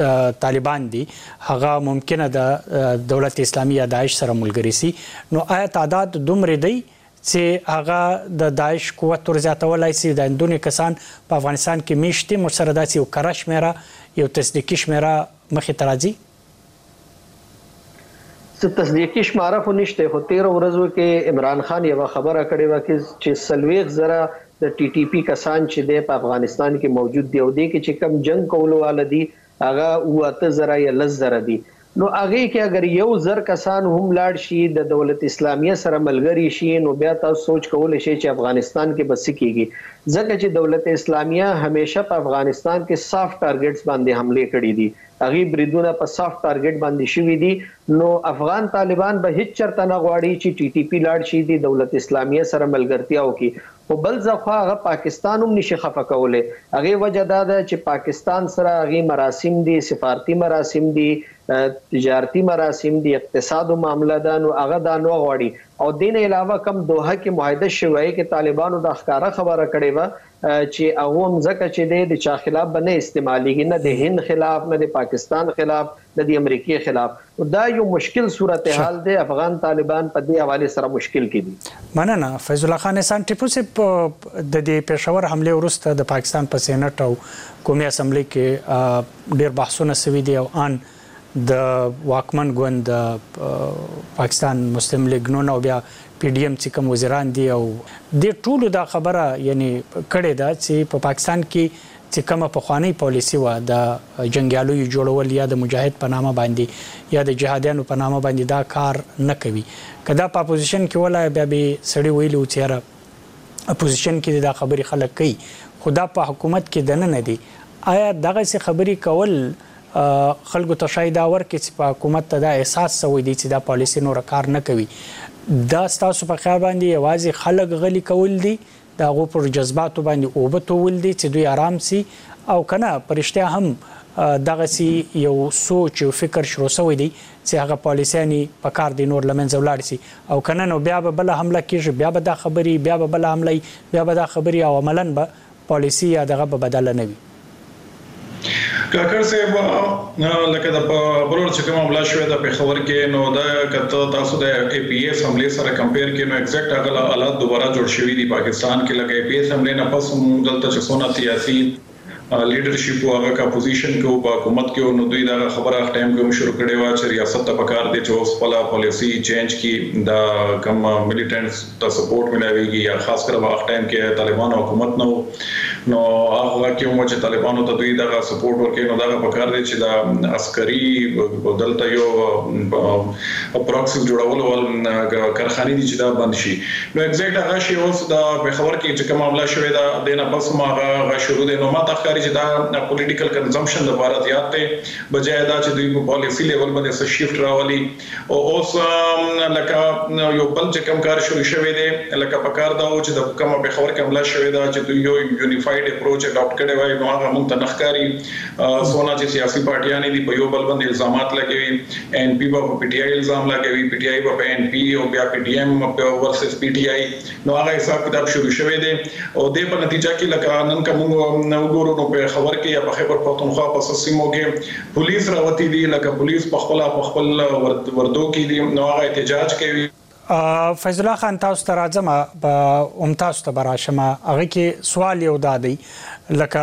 طالبان دي هغه ممکنه د دولت اسلامي یا داعش سره ملګری سي نو آیا تعداد دومره دی چې هغه د داعش قوت ور زیاتولای شي د اندونې کسان په افغانستان کې میشته مو سره داسې یو کرش میرا یو تصدیقي شمیره مخې ترازی څه تصدیقي شماره خو نشته خو تیر ورځو کې عمران خان یو خبره کړې و چې سلويغ زره د ټي ټي پی کسان چې د افغانستان کې موجود دی او د کې چې کم جنگ کولو ول دي هغه واته زره یا لس زره دي نو هغه کې اگر یو زر کسان هم لاړ شي د دولت اسلامیه سره ملګری شي نو بیا تاسو سوچ کولای شئ چې افغانستان کې بس کیږي ځکه چې دولت اسلامیه همیشه په افغانستان کې سافټ ټارګټس باندې حمله کړې دي هغه بریدونه په سافټ ټارګټ باندې شوي دي نو افغان طالبان به هیڅ چرته نه غواړي چې ټي ټي پی لاړ شي د دولت اسلامیه سره ملګرتیا وکړي او بل ځخوا هغه پاکستان هم نشي خفه کولای هغه وجه دا ده چې پاکستان سره هغه مراسم دي سفارتي مراسم دي تجارتی مراسم دي اقتصادي معاملې ده نو هغه دا نو غواړي او دین علاوه کم دوحه کې معاهده شوی کې طالبانو د ښکارا خبره کړې و چې هغه هم ځکه چې د چا خلاف بنه استعماليږي نه د هند خلاف نه د پاکستان خلاف نه د امریکای خلاف دا یو مشکل صورتحال دی افغان طالبان په دې حواله سره مشکل کې دي مننه فیض الله خان احسان ټیپو سي د دې پېښور حمله وروسته د پاکستان په سېنات او قومي اسمبلی کې ډېر بحثونه شوي دي او ان د واکمن ګوند پاکستان مسلم لیگ نو نو بیا پی ډی ایم چې کوم وزیران دي او د ټولو دا خبره یعنی کړې ده چې په پاکستان کې چې کومه پخوانی پالیسی و د جنگیالو جوړول یا د مجاهد په نامه باندې یا د جهادیانو په نامه باندې دا کار نه کوي کدا په اپوزیشن کې ولا بیا به سړی ویلو چې را اپوزیشن کې دا خبري خلک کوي خدا په حکومت کې دنه نه دي آیا دغه څه خبري کول خلکو ته شاید اور کې چې په حکومت ته دا احساس سوي دي چې دا پالیسی نور کار نه کوي دا ستاسو په خیال باندې یوازې خلک غلي کول دي دا غو پر جذباتو باندې او به تول دي چې دوی آرام سي او کنه پرشته هم دغه سي یو سوچ او فکر شروع شوی دي چې هغه پالیسياني په کار دي نور لمن زولاړ سي او کنه نو بیا به بل حمله کیږي بیا به دا خبري بیا به بل حمله بیا به دا خبري او عملاً به پالیسی یا دغه به بدل نه وي کاکر صاحب لکه د بلور چې کوم عمله شوې د پیښور کې نو دا کته تاسو د ای پی ایس حمله سره کمپیر کې نو ایگزیکټ هغه حالات دوباره جوړ شوې دي پاکستان کې لکه ای پی ایس حمله نه پس دلته چې سونه سیاسي لیډرشپ او هغه کا پوزیشن کې په حکومت کې نو دوی دا خبره ټایم کې شروع کړي و چې ریاست ته پکار دي چې اوس خپل پالیسی چینج کی دا کم ملیټنټس ته سپورټ ملایويږي یا خاص کر په ټایم کې طالبان حکومت نو نو هغه کې مو چې طالبانو ته دوی دا سپورټ ورکړي نو دا پکار دي چې دا عسکري دلته یو پروکسي جوړول ول کارخانه دي چې دا بند شي نو ایگزیکټ هغه شی اوس دا په خبر کې چې کوم عمله شوې دا دینه پس ما هغه شروع دي نو ما تخکاری چې دا پولیټیکل کنزمپشن د بھارت یاته بجای دا چې دوی په پالیسی لیول باندې څه شیفټ راولي او اوس لکه یو بل چې کوم کار شروع شوی دی لکه پکار دا او چې د کومه په خبر کې عمله شوی دا چې دوی یو یونیفاید اپروچ اډاپټ کړي وای نو هغه موږ ته نخکاری سونا چې سیاسي پارټیاں دي په یو بل باندې الزامات لګوي ان پی په پی ټی آی الزام لګوي پی ټی آی په ان پی او بیا پی ډی ایم په ورسس پی ټی آی نو هغه حساب کتاب شروع شوی دی او د په نتیجه کې لکه نن کوم نو ګورو په خبر کې یا په خیبر پختونخوا په سیمو کې پولیس راوتی دي لکه پولیس په خپل په خپل وردو کې دي نو هغه احتجاج کوي فیض الله خان تاسو ته راځم په امتاز ته براشمه هغه کې سوال یو دادی لکه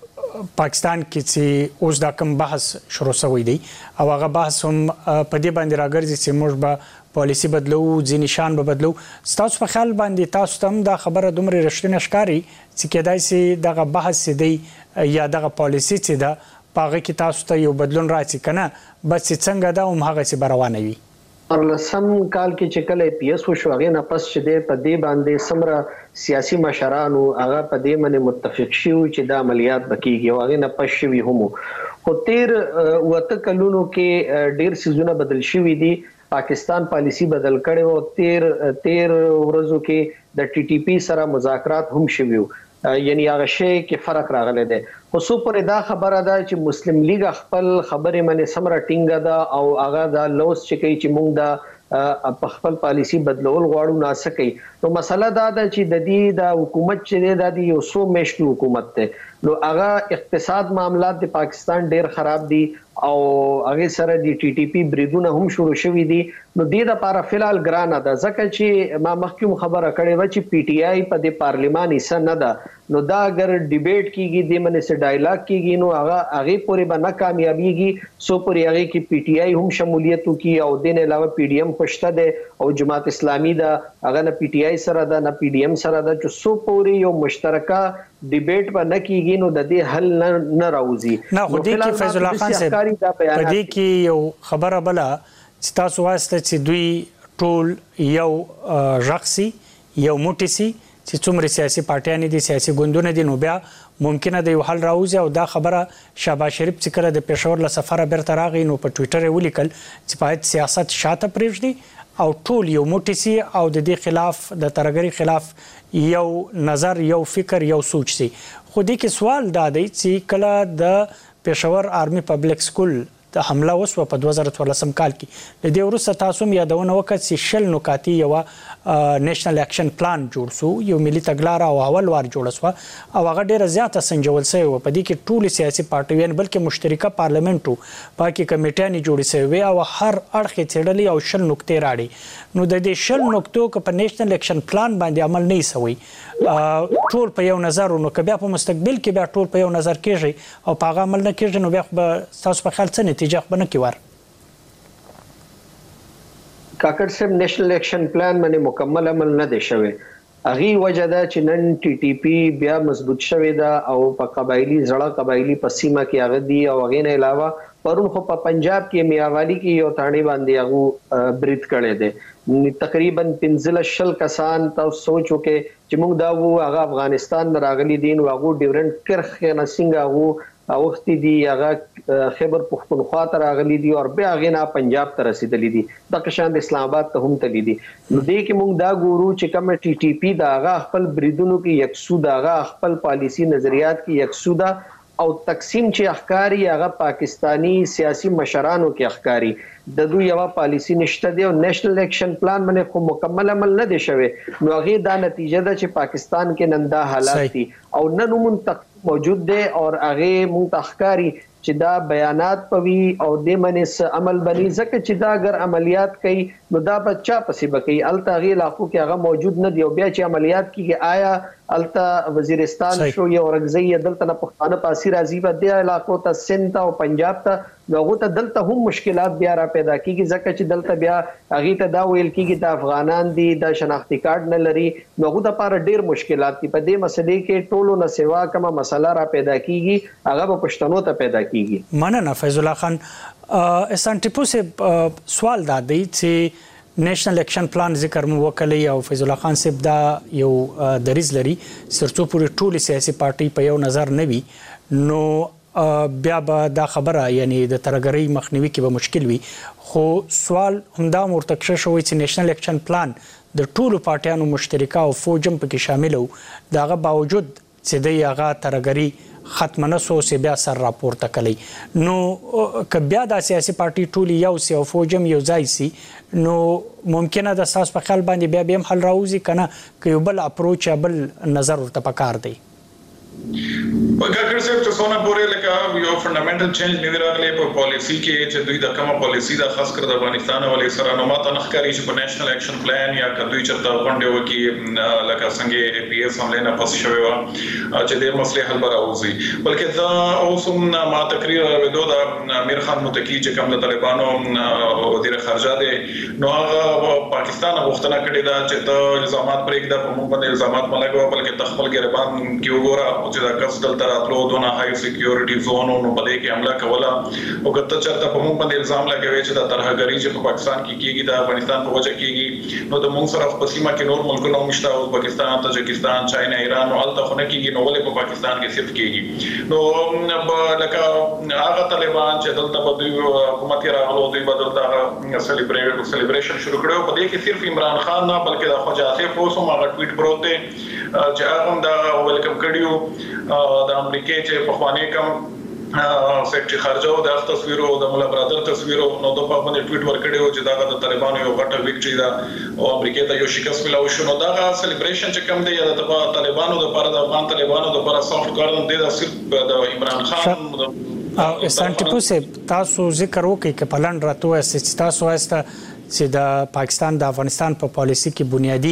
پاکستان کې چې اوس دا کوم بحث شروع شوی دی او هغه بحث هم په دې باندې راګرځي چې موږ به پالیسی بدلو ځینې نشان به بدلو تاسو په خیال باندې تاسو ته دا خبره دومره رښتینه ښکاري چې کېدای شي دغه بحث دی یا دغه پالیسی چې دا پاغه کې تاسو ته یو بدلون راځي کنه بس څنګه دا هم هغه څه روانه وي ورلسم کال کې چې کله پی ایس وشو هغه نه پس چې د په دې باندې سمره سیاسي مشرانو هغه په دې باندې متفق شي چې د عملیات بکیږي او هغه نه پس شوی هم خو تیر وته کلونو کې ډیر سيزونه بدل شوی دي پاکستان پالیسی بدل کړي او تیر تیر ورځو کې د ټي ټي پی سره مذاکرات هم شویو یعنی هغه شی کې فرق راغلی دی خو څو پورې دا خبره ده چې مسلم لیگ خپل خبرې منې سمره ټینګه ده او هغه دا لوس چې کوي چې موږ دا په خپل پالیسی بدلول غواړو ناسکي نو مسله دا ده چې د دې د حکومت چې د دې یو سو میشتو حکومت ته نو هغه اقتصاد معاملات د پاکستان ډیر خراب دي او هغه سره د ټي ټي پی بریدونه هم شروع شوي دي نو د دې لپاره فلال ګرانه ده ځکه چې ما مخکې خبره کړې و چې پی ټی آی په د پارلیمان حصہ نه ده نو دا اگر ډیبیټ کیږي د منې سره ډایلاګ کیږي نو هغه هغه پورې به نه کامیابیږي سو پورې هغه کې پی ټی آی هم شمولیت کوي او د نه علاوه پی ډی ایم خوشته ده او جماعت اسلامي ده هغه نه پی ټی آی سره ده نه پی ډی ایم سره ده چې سو پورې یو مشترکه ډیبیټ به نه کیږي نو د دې حل نه راوځي. نه خو دې کې فیض الله خان صاحب په دې کې یو خبره بل چې تاسو واسطه چې دوی ټول یو ژغسي یو موټی سي چې څومره سیاسي پارټیان دي سیاسي ګوندونه دي نو بیا ممکنه د یو حل راوځي او دا خبره شهباز شریف چې کله د پېښور له سفره بیرته راغی نو په ټوئیټر یې ولیکل چې باید سیاست شاته پرېږدي او ټول یو موټی سي او د دې خلاف د ترګری خلاف یو نظر یو فکر یو سوچ سي. خو دې کې سوال دا دی چې کله د پېښور آرمي پبلک سکول د حمله وسو په دوه زره څوارلسم کال کې د دې وروسته تاسو هم یادونه وکړه چې شل نکاتی یو نېشنل اکشن پلان جوړ سو یو ملي تګلارې او اول وار جوړ سو او هغه ډیره زیاته سنجول سوی و په دې کې ټول سیاسي پارټیان بلکې مشترکه پارلیمنت پاکي کمیټې جوړې سوی او هر اړخ چړلې او شل نقطې راړي نو د دې شل نقطو په نېشنل اکشن پلان باندې عمل نه سوی ټول په یو نظر نو که بیا په مستقبل کې بیا ټول په یو نظر کېږي او په هغه عمل نه کېږي نو بیا تاسو په خیال څه نتیجه خو نه کیور کاکړ صاحب نېشنل اکشن پلان باندې مکمل عمل نه دی شوی. اغي وجه دا چې نن ټي ټي پی بیا مضبوط شوی دا او په قبایلی زړه قبایلی پسیمه کې هغه دی او هغه نه علاوه پرون خو په پنجاب کې میاوالی کې یو تاڼي باندې هغه بریټ کړي دي تقریبا پنځله شل کسان تاسو سوچو کې چې موږ دا وو هغه افغانستان راغلي دي نو هغه ډیورنت کرخه نه څنګه هغه وخت دي هغه خیبر پختونخوا ته راغلي دي او بیا هغه نه پنجاب ته رسیدلي دي د قشان اسلام آباد ته هم تللی دي نو دې کې موږ دا ګورو چې کوم ټي ټي پی دا هغه خپل بریدونو کې یکسو دا هغه خپل پالیسی نظریات کې یکسو دا او تقسیم چې احکاری هغه پاکستانی سیاسي مشرانو کې احکاری د دوی یو پالیسی نشته دی او نېشنل اکشن پلان باندې خو مکمل عمل نه دی شوی نو هغه دا نتیجه ده چې پاکستان کې نندا حالات دي او نن موږ تک موجود دی او هغه موږ تخکاری چې دا بیانات پوي او د منس عمل بني ځکه چې دا اگر عملیات کوي نو دا بچا پسې بکی الته غي علاقو کې هغه موجود نه دی او بیا چې عملیات کیږي آیا الته وزیرستان شو یا اورګزی دلته نه پښتانه پاسي راځي په دې علاقو ته سند او پنجاب ته نوغه ته دلته هم مشکلات بیا را پیدا کیږي ځکه چې دلته بیا هغه ته دا ویل کیږي د افغانان دي د شناختی کارت نه لري نوغه د لپاره ډیر مشکلات دي په دې مسلې کې ټولو نه سیوا کومه مسله را پیدا کیږي هغه په پښتنو ته پیدا کیږي. مننه فیض الله خان. احسان ټیپو سے سوال دا دی چې نېشنل اکشن پلان ذکر مو وکړی او فیض الله خان صاحب دا یو دریز لري سرڅو پورې ټول سیاسي پارټي په یو نظر نه وي نو بیا به دا خبره یعنی د ترګری مخنیوي کې به مشکل وي خو سوال همدا مرتکشه شوی چې نېشنل اکشن پلان د ټولو پارټیانو مشترکه او فوجم پکې شامل وو داغه باوجود چې د هغه ترګری ختم نه سو سی بیا سر راپورته کلی نو ک بیا د سیاسي پارټي ټولي یو سی او فوجم یو ځای سي نو ممکنه د اساس په خپل باندې بیا به حل راوځي کنه ک یو بل اپروچ بل نظر ورته پکار دی. کاکړ صاحب چې څونه پورې لکه یو فندامنټل چینج نه راغلی په پالیسی کې چې دوی د کومه پالیسی د خاص کر د افغانستان ولې سره نو ماته نخکاری چې په نېشنل اکشن پلان یا کدوې چرته غونډه وکي لکه څنګه پی ایس حمله نه پس شوی و چې د مسلې حل براوځي بلکې دا اوسم ما تقریر ودو د امیر خان متکی چې کوم د طالبانو وزیر خارجه دی نو هغه پاکستان غوښتنه کړې ده چې د الزامات پرېږده په موږ باندې الزامات ملګو بلکې تخپل ګربان کې وګوره چې دا کس دلته راتلو دونه هاي سکیورټي زون نو په دې کې حمله کوله او کته چرته په موږ باندې الزام لګوي چې دا ترهګری چې په پاکستان کې کیږي د افغانستان په وجه کیږي نو د موږ سره په سیمه کې نور ملکونو مشته او پاکستان تاجکستان چاینا ایران او الته خو نه کیږي نو ولې په پاکستان کې صرف کیږي نو لکه هغه طالبان چې دلته په دوی حکومت کې راغلو دوی بدلته سلیبریټ سلیبریشن شروع کړو په دې کې صرف عمران خان نه بلکې د خواجه آصف اوسم هغه ټویټ پروت دی چې هغه دا ویلکم کړیو د امریکای چې په خوانې کوم سیکټری خارجه او د تصویرو د مولا برادر تصویرو نو د په باندې ټویټ ورکړیو چې دا د طالبانو یو غټه ویکټری ده او امریکای ته یو شکست ملاو شو نو دا سلیبریشن چې کوم دی د طالبانو د لپاره د افغان طالبانو د لپاره سافټ کارن دی د صرف د عمران خان او سانټیپو سے تاسو ذکر وکړئ چې پلان راته چې تاسو واسطه چې د پاکستان د افغانستان په پالیسی کې بنیادی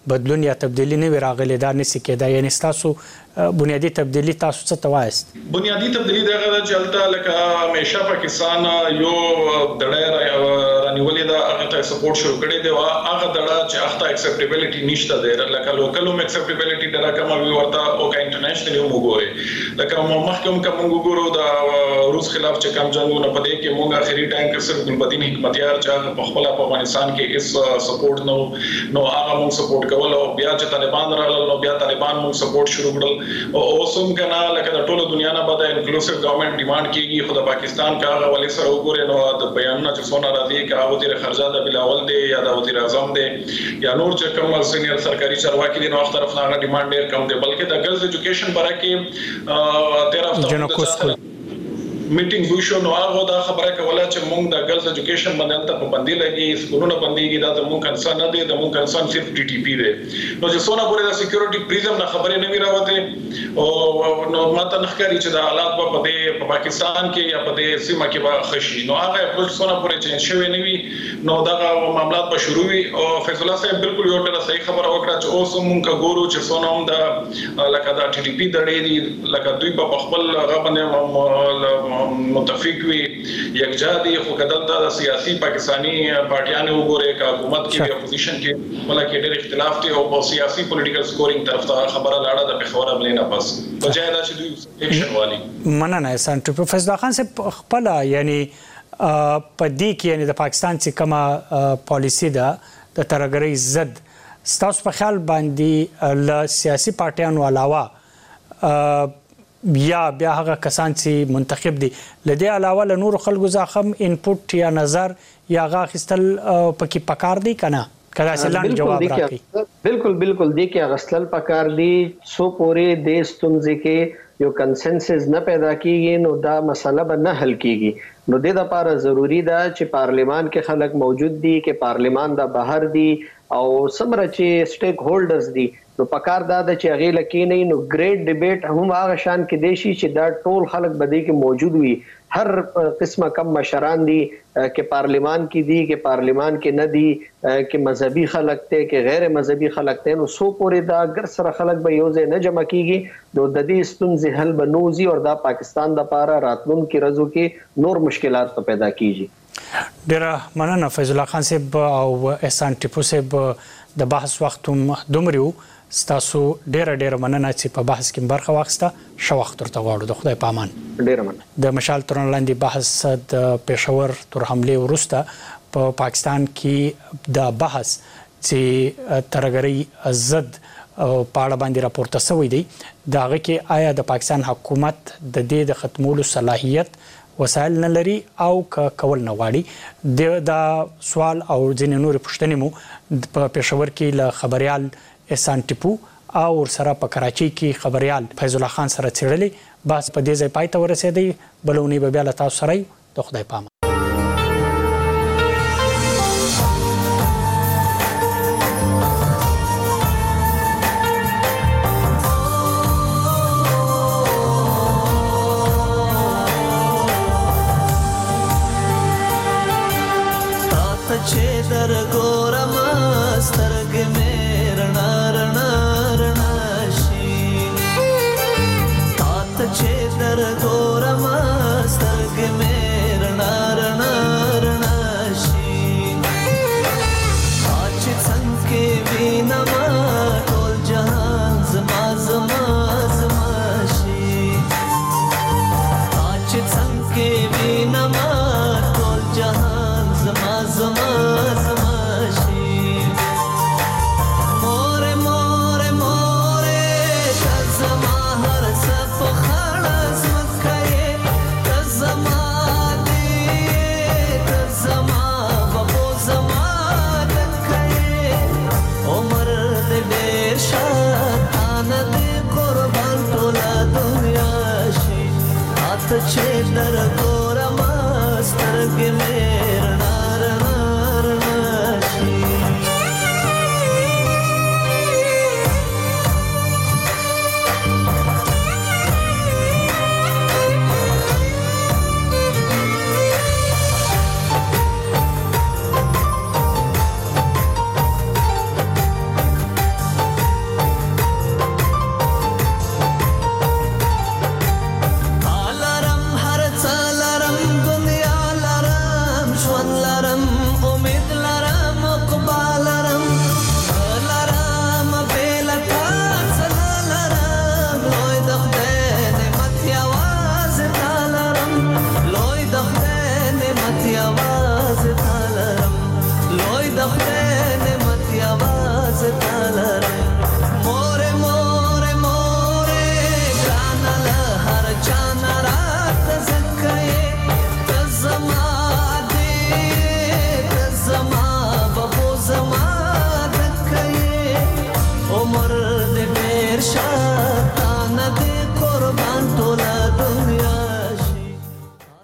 بدلون یا تبدیلی نه راغلی دا نسی کېدا، یعنی تاسو بنیادی تبدیلی تاسو څه توایست؟ بنیادی تبدیلی دغه چلته لکه همیشه پاکستان یو دړه رانیولې دا هغه ته سپورټ شروع کړی دی او هغه دړه چې هغه اکسپټیبিলিټی نشته دی، لکه لوکلوم اکسپټیبিলিټی ډېر کم وي ورته او کا انټرنیشنل هم وګوري، لکه محکم کوم وګورو دا روس خلاف چې کم جنگونه پدې کې موږ اخري ټایم کې صرف ګلبدین حکمتیار چې په خپل په افغانستان کې اس سپورټ نو نو هغه موږ سپورټ کول او بیا چې طالبان راغلل نو بیا طالبان موږ سپورټ شروع کړل او اوسم کنه لکه د ټولو دنیا نه بعد انکلوسیو گورنمنت ډیماند کیږي خو د پاکستان کا هغه ولې سره وګوري نو د بیانونه چې څونه راځي کا وزیر خارجه بلاول دی یا د وزیر اعظم دی یا نور چې کوم سینیئر سرکاري چارواکي دي نو هغه طرف نه ډیماند ډیر کم دی، بلکې د ګرلز ایجوکیشن برا کې تیرا هفته میټینګ وشو نو هغه دا خبره کوله چې موږ د ګرلز ایجوکیشن باندې ته پابندي لګي، سکولونه بنديږي، دا زموږ کنسرن نه دی، زموږ کنسرن صرف ټي ټي پی دی، نو چې څونه پورې د سکیورټي پریزم نه خبرې نه وی راوته او نو ماته نخکاری چې د حالات په دې په پاکستان کې یا په دې سیمه کې به خشي، نو هغه اپروچ څونه پورې چینج شوی نه وي نو دا معاملات به شروع وي او فیصل الله صاحب بالکل یو ډېر صحیح خبره وکړه چې اوس موږ ګورو چې څونه هم د لکه د ټي ټي پی دړې دي، لکه دوی په خپل هغه باندې متفق وي یکجا دي، خو کدلته د سیاسي پاکستانی پارټیانو وګوره کا حکومت کې د اپوزیشن کې ولکه ډېر اختلاف دي او په سیاسي پولیټیکل سکورینګ طرف ته خبره لاړه د بخوره بلینه پس بجای دا چې دوی اکشن والی مننه احسان پروفیسور خان صاحب خپل یعنی په دې کې یعنی د پاکستان چې کومه پالیسی ده د ترګری ضد ستاسو په خیال باندې ل سیاسي پارټیانو علاوه یا بیا هغه کسان چې منتخب دي لدې علاوه له نور خلکو ځخم انپوټ یا نظر یا غاخستل پکې پکار دي کنه کله سلام جواب راکړي؟ بالکل بالکل دي کې غسل پکار دي سو پورې د ستونزې کې یو کنسنسس نه پیدا کیږي نو دا مسله به نه حل کیږي، نو د لپاره ضروری ده چې پارلیمان کې خلک موجود دي کې پارلیمان د بهر دي او سمره چې سټیک هولډرز دي نو پکار دا چې هغه لکه نه نو ګریټ ډیبیټ هم هغه شان کې دیشي چې دا ټول خلک بده کې موجود وي، هر قسمه کم مشران دي کې پارلیمان کې دي کې پارلیمان کې نه دي کې مذهبي خلک ته کې غیر مذهبي خلک ته نو سو پورې دا ګر سره خلک به یو ځای نه جمع کیږي نو د دې ستونزې حل بنوزي او دا پاکستان د لپاره راتلونکو ورځو کې نور مشکلات پیدا کیږي. ډیره مننه فیض الله خان صاحب او احسان ټیپو صاحب د بحث وخت هم دومره ستاسو ډیره ډیره مننه چې په بحث کې برخه واخیسته، شو وخت ورته غواړو د خدای په امان. ډیره مننه. د مشال ترن لاندې بحث د پېښور تر حمله وروسته په پا پاکستان کې د بحث چې ترګری ضد پاړه باندې راپورته شوی دی دا هغه کې آیا د پاکستان حکومت د دې د ختمولو صلاحیت وسایل نه لري او کول نه غواړي، دا سوال او ځینې نور پوښتنې مو په پېښور کې له خبريال احسان ټیپو او سره په کراچي کې خبريال فیض الله خان سره چیرلې بس په دې ځای پای ته ورسېدی، بلونی به بیا له تاسو سره د خدای پامه. چې در ګورم ستر